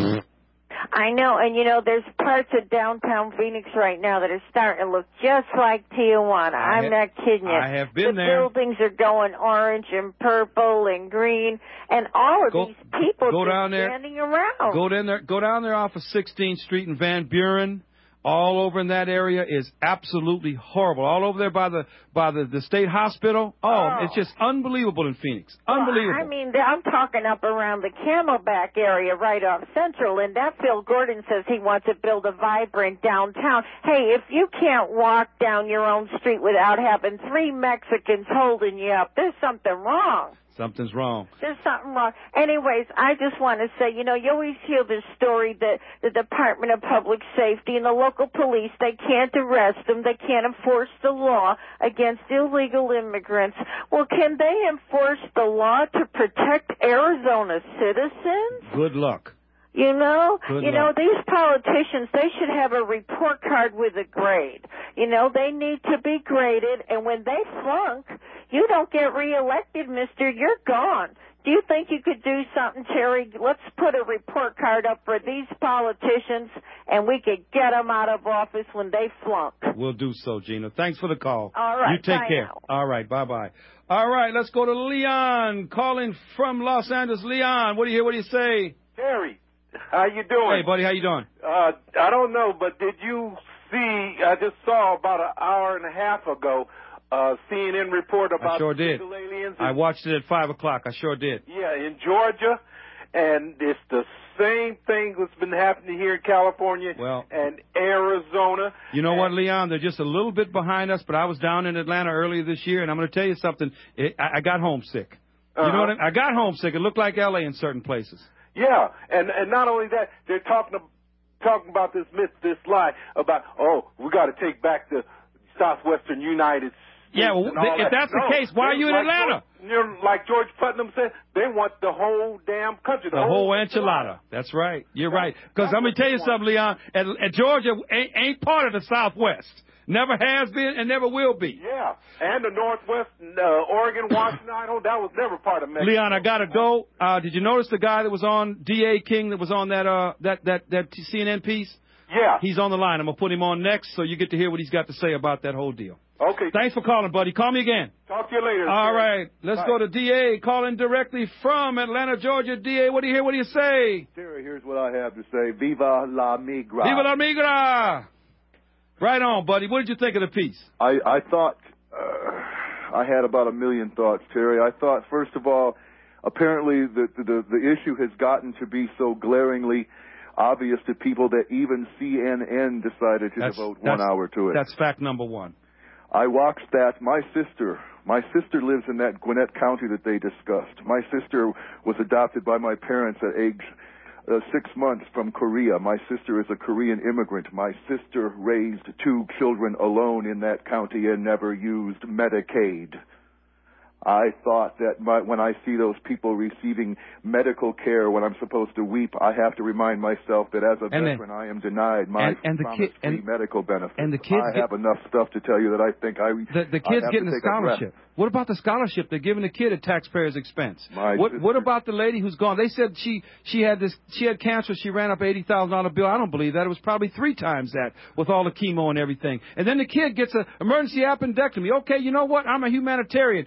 I know, and you know, there's parts of downtown Phoenix right now that are starting to look just like Tijuana. I I'm have, not kidding you. I have been the there. The buildings are going orange and purple and green, and all of Go- these people go just down there. standing around. Go down there. Go down there off of sixteenth Street in Van Buren. All over in that area is absolutely horrible. All over there by the by the, the state hospital. Oh, Oh. it's just unbelievable in Phoenix. Unbelievable. Well, I mean, I'm talking up around the Camelback area right off Central, and that Phil Gordon says he wants to build a vibrant downtown. Hey, if you can't walk down your own street without having three Mexicans holding you up, there's something wrong. Something's wrong. There's something wrong. Anyways, I just want to say, you know, you always hear this story that the Department of Public Safety and the local police, they can't arrest them, they can't enforce the law against illegal immigrants. Well, can they enforce the law to protect Arizona citizens? Good luck. You know, Good you know, luck. these politicians, they should have a report card with a grade. You know, they need to be graded, and when they flunk, you don't get reelected, mister. You're gone. Do you think you could do something, Terry? Let's put a report card up for these politicians, and we could get them out of office when they flunk. We'll do so, Gina. Thanks for the call. All right, You take bye care. now. All right. Bye-bye. All right. Let's go to Leon calling from Los Angeles. Leon, what do you hear? What do you say? Terry, how you doing? Hey, buddy. How you doing? Uh, I don't know, but did you see, I just saw about an hour and a half ago, uh, C N N report about I sure did. illegal aliens. I watched it at five o'clock. I sure did. Yeah, in Georgia, and it's the same thing that's been happening here in California Well, and Arizona. You know what, Leon? They're just a little bit behind us, but I was down in Atlanta earlier this year, and I'm going to tell you something. It, I, I got homesick. You know what I, I got homesick. It looked like L A in certain places. Yeah, and and not only that, they're talking talking about this myth, this lie about, oh, we got to take back the southwestern United States. Yeah, well, and all if that. that's the No, case, why are you in like Atlanta? George, you know, like George Putnam said, they want the whole damn country. The whole enchilada. That's right. You're right. Because I'm going to tell you something, Leon. At, at Georgia ain't, ain't part of the Southwest. Never has been and never will be. Yeah, and the Northwest, uh, Oregon, Washington, Idaho, that was never part of Mexico. Leon, I gotta go. Uh, did you notice the guy that was on D A King that was on that uh that that that C N N piece? Yeah. He's on the line. I'm gonna put him on next, so you get to hear what he's got to say about that whole deal. Okay. Thanks for calling, buddy. Call me again. Talk to you later. All Terry. right. Let's Bye. go to D A calling directly from Atlanta, Georgia. D A, what do you hear? What do you say? Terry, here's what I have to say. Viva la migra. Viva la migra! Right on, buddy. What did you think of the piece? I, I thought, uh, I had about a million thoughts, Terry. I thought, first of all, apparently the, the, the issue has gotten to be so glaringly obvious to people that even C N N decided to That's- devote one that's- hour to it. That's fact number one. I watched that. My sister, my sister lives in that Gwinnett County that they discussed. My sister was adopted by my parents at age uh, six months from Korea. My sister is a Korean immigrant. My sister raised two children alone in that county and never used Medicaid. I thought that my, when I see those people receiving medical care when I'm supposed to weep, I have to remind myself that as a And veteran, I am denied my and- and the promised kid- free and- medical benefits. and the kids I get- have enough stuff to tell you that I think I The, the I kid's have getting to a take a breath. scholarship. What about the scholarship they're giving the kid at taxpayers' expense? My What sister- What about the lady who's gone? They said she she had this she had cancer. She ran up eighty thousand dollar bill. I don't believe that. It was probably three times that with all the chemo and everything. And then the kid gets an emergency appendectomy. Okay, you know what? I'm a humanitarian. You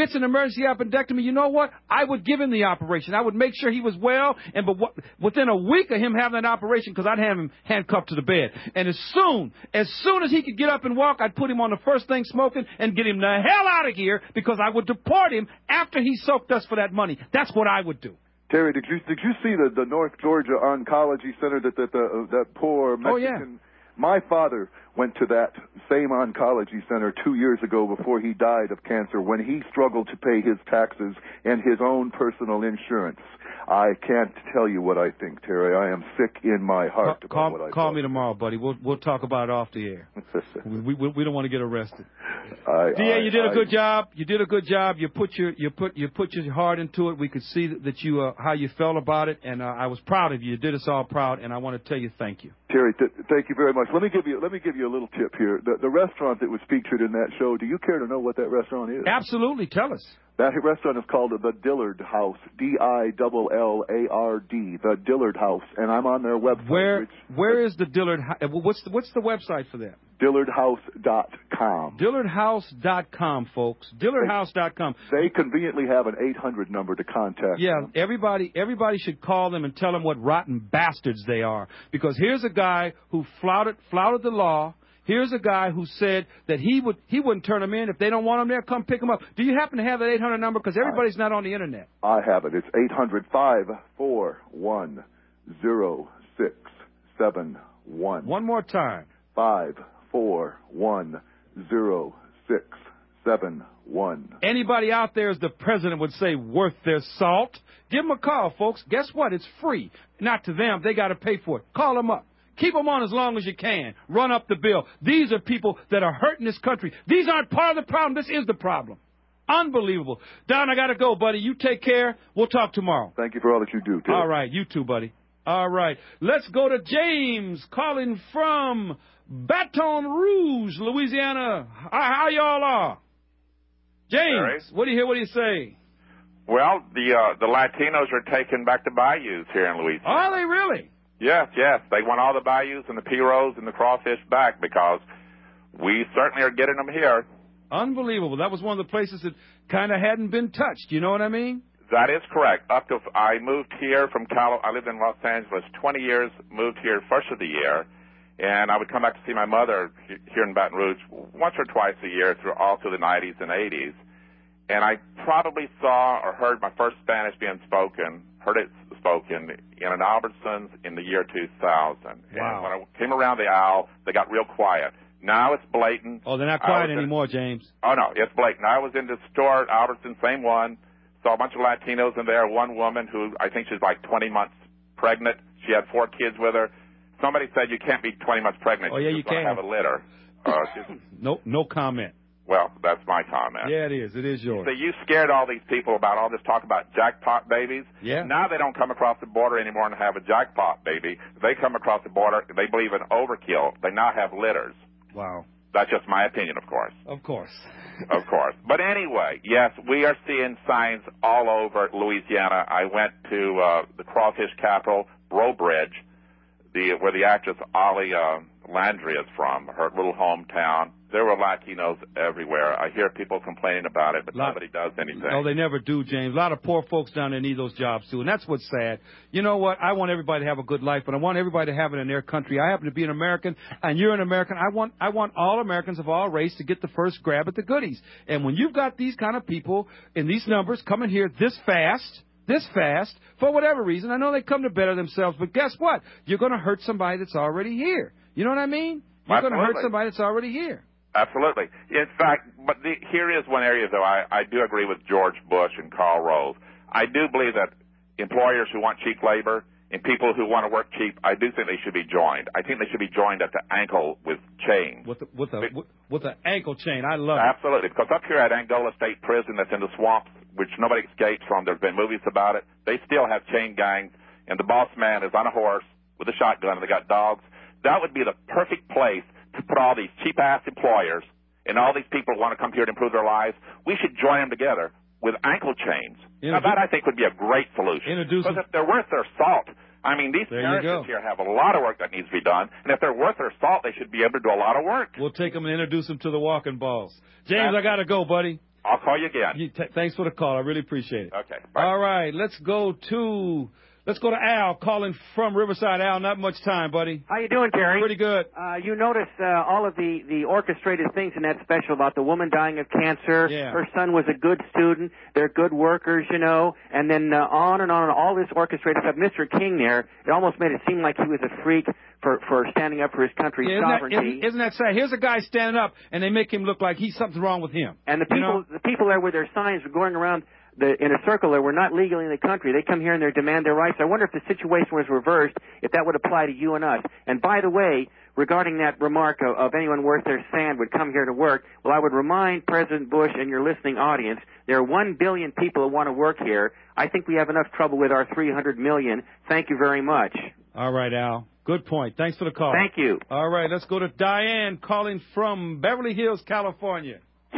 gets an emergency appendectomy, you know what? I would give him the operation. I would make sure he was well, and but what, within a week of him having that operation, because I'd have him handcuffed to the bed. And as soon, as soon as he could get up and walk, I'd put him on the first thing smoking and get him the hell out of here, because I would deport him after he soaked us for that money. That's what I would do. Terry, did you did you see the, the North Georgia Oncology Center that that the, uh, that poor Mexican? Oh, yeah. My father went to that same oncology center two years ago before he died of cancer when he struggled to pay his taxes and his own personal insurance. I can't tell you what I think, Terry. I am sick in my heart about call, what I Call thought. me tomorrow, buddy. We'll we'll talk about it off the air. we, we we don't want to get arrested. I, D A, I, you did a I, good job. You did a good job. You put your you put you put your heart into it. We could see that, that you uh, how you felt about it, and uh, I was proud of you. You did us all proud, and I want to tell you thank you. Terry, th- thank you very much. Let me give you let me give you a little tip here. The, the restaurant that was featured in that show. Do you care to know what that restaurant is? Absolutely, tell us. That restaurant is called the Dillard House, D I L L A R D, the Dillard House, and I'm on their website. Where which, Where is the Dillard? What's the, what's the website for that? Dillard House dot com. Dillard House dot com, folks. Dillard House dot com. They conveniently have an eight hundred number to contact. Yeah, them. everybody everybody should call them and tell them what rotten bastards they are. Because here's a guy who flouted flouted the law. Here's a guy who said that he would he wouldn't turn them in if they don't want them there. Come pick them up. Do you happen to have that eight hundred number? Because everybody's not on the internet. I have it. It's eight hundred, five four one, zero six seven one. One more time. Five four one zero six seven one. Anybody out there, as the president would say, worth their salt? Give them a call, folks. Guess what? It's free. Not to them. They got to pay for it. Call them up. Keep them on as long as you can. Run up the bill. These are people that are hurting this country. These aren't part of the problem. This is the problem. Unbelievable. Don, I got to go, buddy. You take care. We'll talk tomorrow. Thank you for all that you do, Terry. All right. You too, buddy. All right. Let's go to James calling from Baton Rouge, Louisiana. How, how y'all are? James, Terry? what do you hear? What do you say? Well, the uh, the Latinos are taking back the bayous here in Louisiana. Are they really? Yes, yes. They want all the bayous and the pirogues and the crawfish back because we certainly are getting them here. Unbelievable. That was one of the places that kind of hadn't been touched. You know what I mean? That is correct. Up to I moved here from Cal. I lived in Los Angeles twenty years. Moved here first of the year, and I would come back to see my mother here in Baton Rouge once or twice a year through all through the nineties and eighties. And I probably saw or heard my first Spanish being spoken, heard it spoken in an Albertsons in the year two thousand. Wow. And when I came around the aisle, they got real quiet. Now it's blatant. Oh, they're not quiet in, anymore, James. Oh, no, it's blatant. I was in the store at Albertsons, same one, saw a bunch of Latinos in there, one woman who I think she's like twenty months pregnant. She had four kids with her. Somebody said you can't be twenty months pregnant. Oh, yeah, you just wanna can. have a litter. Uh, she's- No, no comment. well, that's my comment. Yeah, it is. It is yours. So you scared all these people about all this talk about jackpot babies. Yeah. Now they don't come across the border anymore and have a jackpot baby. They come across the border, they believe in overkill. They now have litters. Wow. That's just my opinion, of course. Of course. Of course. But anyway, yes, we are seeing signs all over Louisiana. I went to uh, the crawfish capital, Breaux Bridge, the, where the actress Ollie uh, Landry is from, her little hometown. There were Latinos everywhere. I hear people complaining about it, but Lot, nobody does anything. No, they never do, James. A lot of poor folks down there need those jobs, too, and that's what's sad. You know what? I want everybody to have a good life, but I want everybody to have it in their country. I happen to be an American, and you're an American. I want I want all Americans of all race to get the first grab at the goodies. And when you've got these kind of people in these numbers coming here this fast, this fast, for whatever reason, I know they come to better themselves, but guess what? You're going to hurt somebody that's already here. You know what I mean? You're going to hurt somebody that's already here. Absolutely. In fact, but the, here is one area, though, I, I do agree with George Bush and Karl Rove. I do believe that employers who want cheap labor and people who want to work cheap, I do think they should be joined. I think they should be joined at the ankle with chains. With the, with a with, with an ankle chain. I love Absolutely. It. Because up here at Angola State Prison that's in the swamps, which nobody escapes from, there's been movies about it, they still have chain gangs, and the boss man is on a horse with a shotgun, and they got dogs. That would be the perfect place to put all these cheap-ass employers and all these people who want to come here to improve their lives. We should join them together with ankle chains. Now, that, I think, would be a great solution. Because if they're worth their salt, I mean, these parishes here have a lot of work that needs to be done, and if they're worth their salt, they should be able to do a lot of work. We'll take them and introduce them to the walking balls. James, I got to go, buddy. I'll call you again. You t- thanks for the call. I really appreciate it. Okay. All right, let's go to let's go to Al calling from Riverside. Al, not much time, buddy. How you doing, Terry? Pretty good. Uh, you notice uh, all of the, the orchestrated things in that special about the woman dying of cancer. Yeah. Her son was a good student. They're good workers, you know. And then uh, on and on and all this orchestrated stuff. Mister King there, it almost made it seem like he was a freak for, for standing up for his country's Yeah, isn't, that, sovereignty. isn't, isn't that sad? Here's a guy standing up, and they make him look like he's something wrong with him. And the You people, know? the people there with their signs were going around the, in a circle there were not legally in the country. They come here and they demand their rights. I wonder if the situation was reversed, if that would apply to you and us. And by the way, regarding that remark of, of anyone worth their sand would come here to work, well, I would remind President Bush and your listening audience, there are one billion people who want to work here. I think we have enough trouble with our three hundred million. Thank you very much. All right, Al. Good point. Thanks for the call. Thank you. All right, let's go to Diane calling from Beverly Hills, California.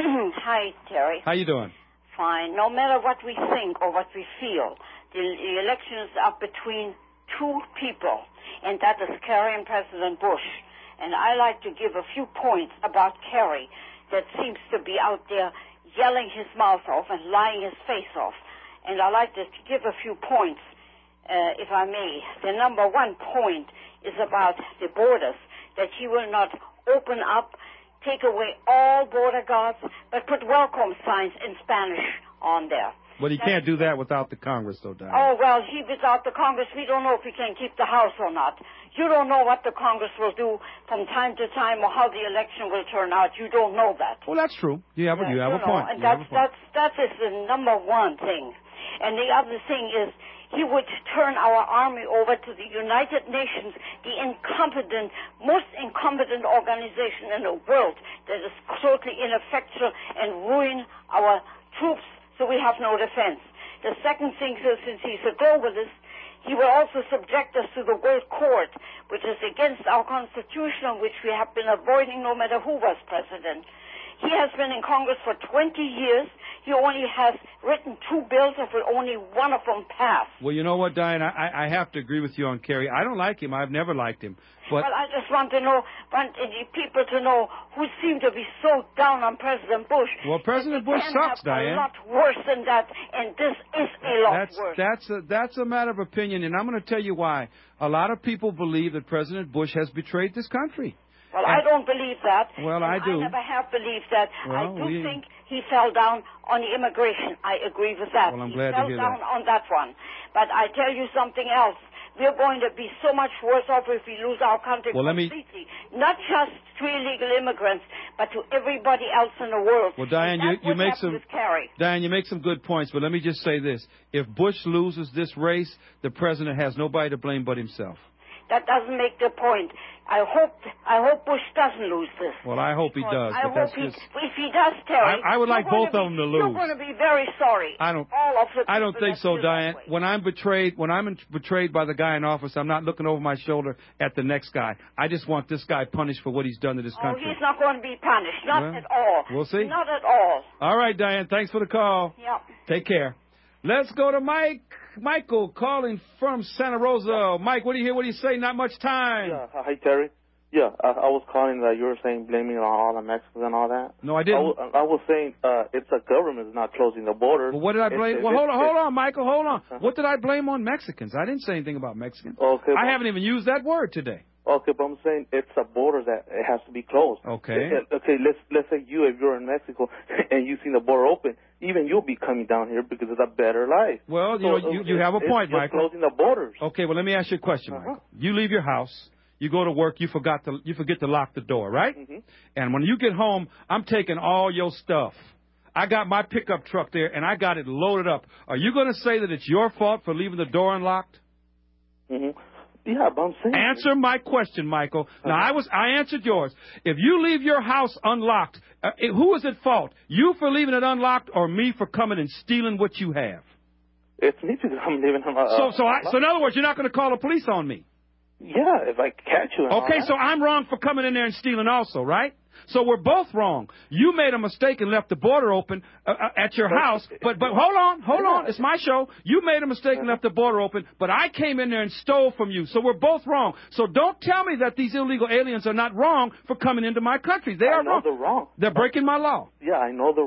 Hi, Terry. How you doing? Fine. No matter what we think or what we feel, the, the election is up between two people, and that is Kerry and President Bush. And I like to give a few points about Kerry that seems to be out there yelling his mouth off and lying his face off. And I like to give a few points, uh, if I may. The number one point is about the borders, that he will not open up, take away all border guards, but put welcome signs in Spanish on there. Well, he can't do that without the Congress, though, Diane. Oh, well, he without the Congress, we don't know if he can keep the House or not. You don't know what the Congress will do from time to time or how the election will turn out. You don't know that. Well, that's true. You have, a, you have you a know, point. And You have that's, a point. that's, that is the number one thing. And the other thing is he would turn our army over to the United Nations, the incompetent, most incompetent organization in the world that is totally ineffectual and ruin our troops so we have no defense. The second thing is, since he's a globalist, he will also subject us to the World Court, which is against our Constitution, which we have been avoiding no matter who was president. He has been in Congress for twenty years. He only has written two bills, of which only one of them passed. Well, you know what, Diane? I, I have to agree with you on Kerry. I don't like him. I've never liked him. But well, I just want to know, want the people to know who seem to be so down on President Bush. Well, President Bush can sucks, have Diane. A lot worse than that, and this is a lot That's worse. that's a, that's a matter of opinion, and I'm going to tell you why. A lot of people believe that President Bush has betrayed this country. Well, And- I don't believe that. Well, and I do. I never have believed that. I Well, do we- think he fell down on the immigration. I agree with that. Well, I'm he glad to fell hear down that. on that one. But I tell you something else. We're going to be so much worse off if we lose our country Well, let me- completely. Not just to illegal immigrants, but to everybody else in the world. Well, Diane, And you, that's you what make happened some with Kerry. Diane, you make some good points, but let me just say this: if Bush loses this race, the president has nobody to blame but himself. That doesn't make the point. I hope I hope Bush doesn't lose this. Well, I hope he does, I but hope that's he, just. if he does, Terry. I, I would you're like going both to of be- them to You're lose. going to be very sorry. I don't. All of the I don't people think that so, feel that Diane. way. When I'm betrayed, when I'm in- betrayed by the guy in office, I'm not looking over my shoulder at the next guy. I just want this guy punished for what he's done to this Oh, country. he's not going to be punished. Not Well, at all. we'll see. Not at all. All right, Diane. Thanks for the call. Yeah. Take care. Let's go to Mike. Michael calling from Santa Rosa. Mike, what do you hear? What do you say? Not much time. Yeah, hi, Terry. Yeah, I, I was calling that you were saying blaming on all the Mexicans and all that. No, I didn't. I was, I was saying uh, it's the government is not closing the border. Well, what did I blame? It's- Well, it's- hold on, it's- hold on, Michael, hold on. Uh-huh. What did I blame on Mexicans? I didn't say anything about Mexicans. Okay. I but- haven't even used that word today. Okay, but I'm saying it's a border that it has to be closed. Okay. Uh, Okay, let's let's say you, if you're in Mexico and you see the border open, even you'll be coming down here because it's a better life. Well, you know, So, you, uh, you have a it's point, just Michael. closing the borders. Okay, well, let me ask you a question, Uh-huh. Michael. You leave your house, you go to work, you forgot to, you forget to lock the door, right? Mm-hmm. And when you get home, I'm taking all your stuff. I got my pickup truck there, and I got it loaded up. Are you going to say that it's your fault for leaving the door unlocked? Mm-hmm. Yeah, but I'm saying. Answer my question, Michael. Now, I was I answered yours. If you leave your house unlocked, uh, it- who is at fault? You for leaving it unlocked, or me for coming and stealing what you have? It's me because I'm living in my. So, so, I, so in other words, you're not going to call the police on me. Yeah, if I catch you. and all Okay, that. so I'm wrong for coming in there and stealing also, right? So we're both wrong. You made a mistake and left the border open uh, uh, at your house, but but hold on, hold on, it's my show. You made a mistake and left the border open, but I came in there and stole from you. So we're both wrong. So don't tell me that these illegal aliens are not wrong for coming into my country. They I are know wrong. they're wrong. They're breaking my law. Yeah, I know they're wrong.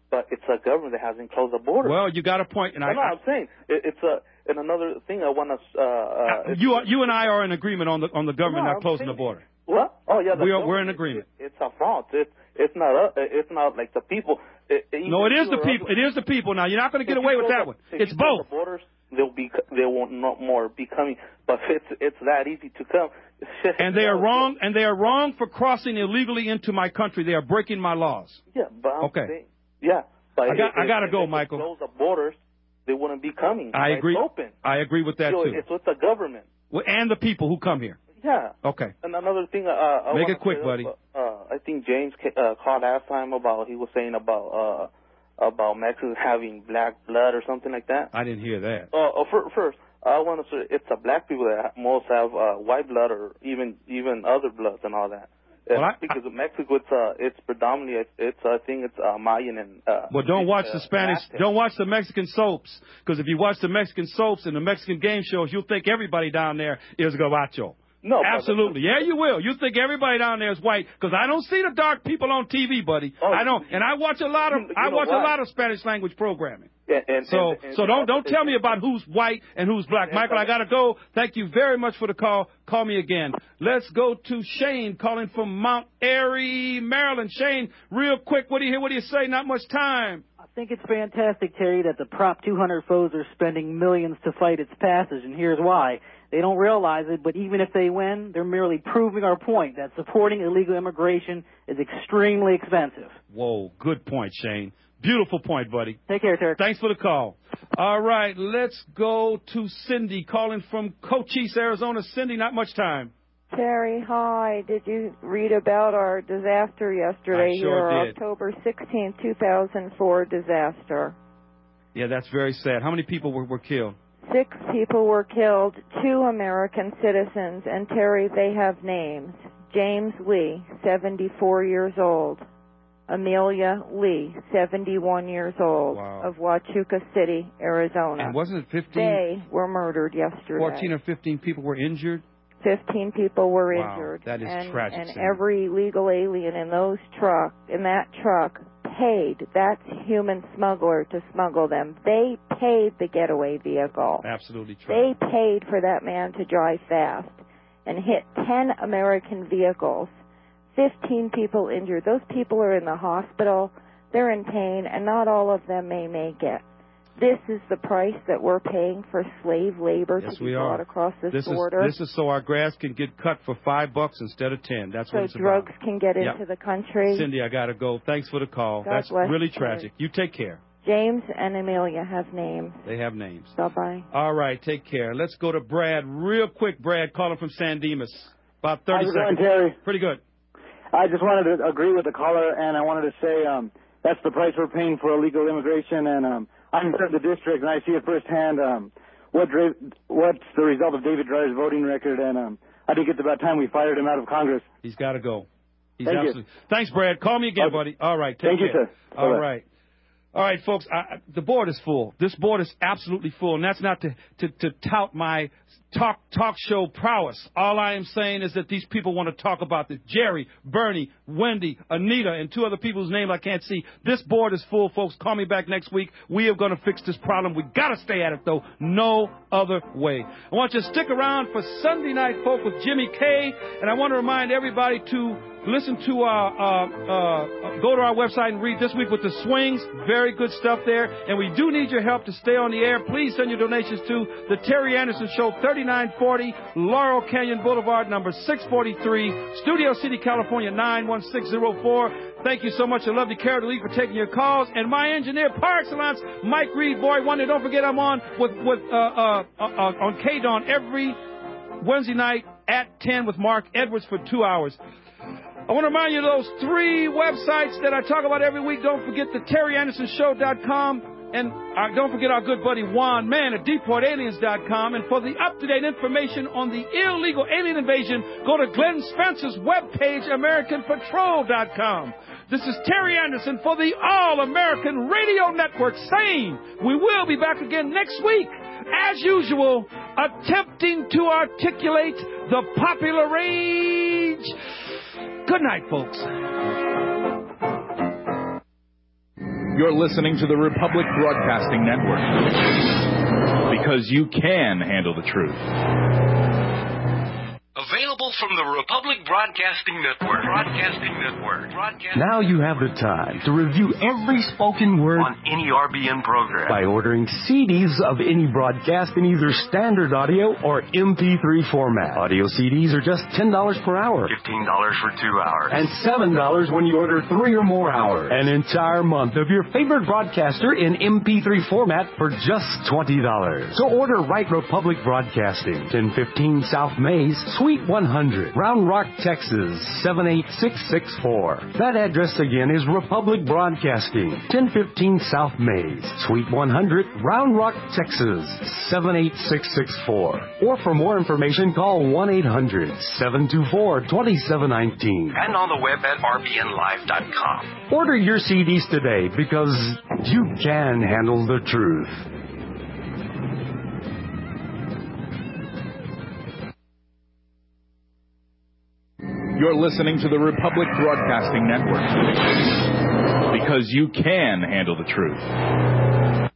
but it's a government that hasn't closed the border. Well, you got a point, and no, I. No, I'm saying it, it's a. And another thing I want to. Uh, uh, you are, you and I are in agreement on the on the government no, not closing saying, the border. What? Oh yeah, we are, we're in agreement. It, it's a fraud. It's it's not a, it's not like the people. It, no, it is the people. It is the people. Now you're not going to get away with that one. It's both. The borders, they'll be they won't not more be coming, but it's it's that easy to come. And they are wrong. And they are wrong for crossing illegally into my country. They are breaking my laws. Yeah, but I'm okay. Saying, yeah, but I got if, I got to if go, they Michael. Close the borders, they wouldn't be coming. I agree. It's open. I agree with that so too. It's with the government. Well, and the people who come here. Yeah. Okay. And another thing, uh, I make it quick, buddy. Up, uh, I think James uh, called last time about he was saying about uh, about Mexicans having black blood or something like that. I didn't hear that. Uh, uh, first, I want to say it's the black people that most have uh, white blood or even even other bloods and all that. Well, I, because of Mexico, it's uh, it's predominantly it's, it's I think it's uh, Mayan and. Uh, well, don't watch uh, the Spanish. Aztec. Don't watch the Mexican soaps, because if you watch the Mexican soaps and the Mexican game shows, you'll think everybody down there is gabacho. No, absolutely. Yeah, you will. You think everybody down there is white, because I don't see the dark people on T V, buddy. Oh, I don't, and I watch a lot of you, you I watch what? a lot of Spanish language programming. Yeah, and, so and, and, so don't don't tell me about who's white and who's black. and, Michael, I gotta go. Thank you very much for the call. Call me again. Let's go to Shane calling from Mount Airy, Maryland. Shane, real quick, what do you hear? What do you say? Not much time. I think it's fantastic, Terry, that the Prop two hundred foes are spending millions to fight its passage, and here's why. They don't realize it, but even if they win, they're merely proving our point that supporting illegal immigration is extremely expensive. Whoa, good point, Shane. Beautiful point, buddy. Take care, Terry. Thanks for the call. All right, let's go to Cindy calling from Cochise, Arizona. Cindy, not much time. Terry, hi. Did you read about our disaster yesterday? I sure Your did. October sixteenth, two thousand four disaster. Yeah, that's very sad. How many people were, were killed? Six people were killed, two American citizens, and Terry, they have names. James Lee, seventy-four years old. Amelia Lee, seventy-one years old, wow. of Huachuca City, Arizona. And wasn't it fifteen? They were murdered yesterday. fourteen or fifteen people were injured? Fifteen people were wow, injured. that is and, tragic. And Cindy. every legal alien in those truck, in that truck, paid that human smuggler to smuggle them. They paid the getaway vehicle. Absolutely true. They paid for that man to drive fast and hit ten American vehicles. Fifteen people injured. Those people are in the hospital. They're in pain, and not all of them may make it. This is the price that we're paying for slave labor yes, to be we brought are. across this, this border. Is, this is so our grass can get cut for five bucks instead of ten. That's so what it's drugs about. can get into yep. the country. Cindy, I got to go. Thanks for the call. God That's bless really you. tragic. You take care. James and Amelia have names. They have names. Bye-bye. All right, take care. Let's go to Brad real quick. Brad, calling from San Dimas. About thirty How's it seconds. going, Terry? Pretty good. I just wanted to agree with the caller, and I wanted to say um, that's the price we're paying for illegal immigration, and um, I'm in the district, and I see it firsthand um, what dra- what's the result of David Dreyer's voting record, and um, I think it's about time we fired him out of Congress. He's got to go. He's Thank absolutely. you. Thanks, Brad. Call me again, Okay. buddy. All right. Take Thank care. you, sir. All Bye-bye. right. All right, folks. I, the board is full. This board is absolutely full, and that's not to, to, to tout my talk talk show prowess. All I am saying is that these people want to talk about this. Jerry, Bernie, Wendy, Anita, and two other people whose names I can't see. This board is full, folks. Call me back next week. We are going to fix this problem. We got to stay at it, though. No other way. I want you to stick around for Sunday Night Folk with Jimmy K, and I want to remind everybody to listen to, uh, uh, uh, go to our website and read This Week with the Swings. Very good stuff there. And we do need your help to stay on the air. Please send your donations to The Terry Anderson Show, thirty-nine forty Laurel Canyon Boulevard, number six forty-three, Studio City, California, nine one six zero four. Thank you so much. I love you, Carol Lee, for taking your calls. And my engineer, par excellence, Mike Reed. Boy, one day, don't forget I'm on with, with uh, uh, uh, uh, on K-Dawn every Wednesday night at ten with Mark Edwards for two hours. I want to remind you of those three websites that I talk about every week. Don't forget the terry anderson show dot com. And uh, don't forget our good buddy Juan Mann at deport aliens dot com. And for the up-to-date information on the illegal alien invasion, go to Glenn Spencer's webpage, american patrol dot com. This is Terry Anderson for the All-American Radio Network saying we will be back again next week, as usual, attempting to articulate the popular rage. Good night, folks. You're listening to the Republic Broadcasting Network. Because you can handle the truth. Available from the Republic Broadcasting Network. Broadcasting Network. Broadcasting Now you have the time to review every spoken word on any R B N program by ordering C Ds of any broadcast in either standard audio or M P three format. Audio C Ds are just ten dollars per hour. fifteen dollars for two hours. And seven dollars when you order three or more hours. An entire month of your favorite broadcaster in M P three format for just twenty dollars. So order Right Republic Broadcasting, ten fifteen South Mays, Suite one hundred, Round Rock, Texas, seven eight six six four. That address again is Republic Broadcasting, ten fifteen South Mays, Suite one hundred, Round Rock, Texas, seven eight six six four. Or for more information, call one eight hundred seven two four two seven one nine. And on the web at r b n live dot com. Order your C Ds today because you can handle the truth. You're listening to the Republic Broadcasting Network. Because you can handle the truth.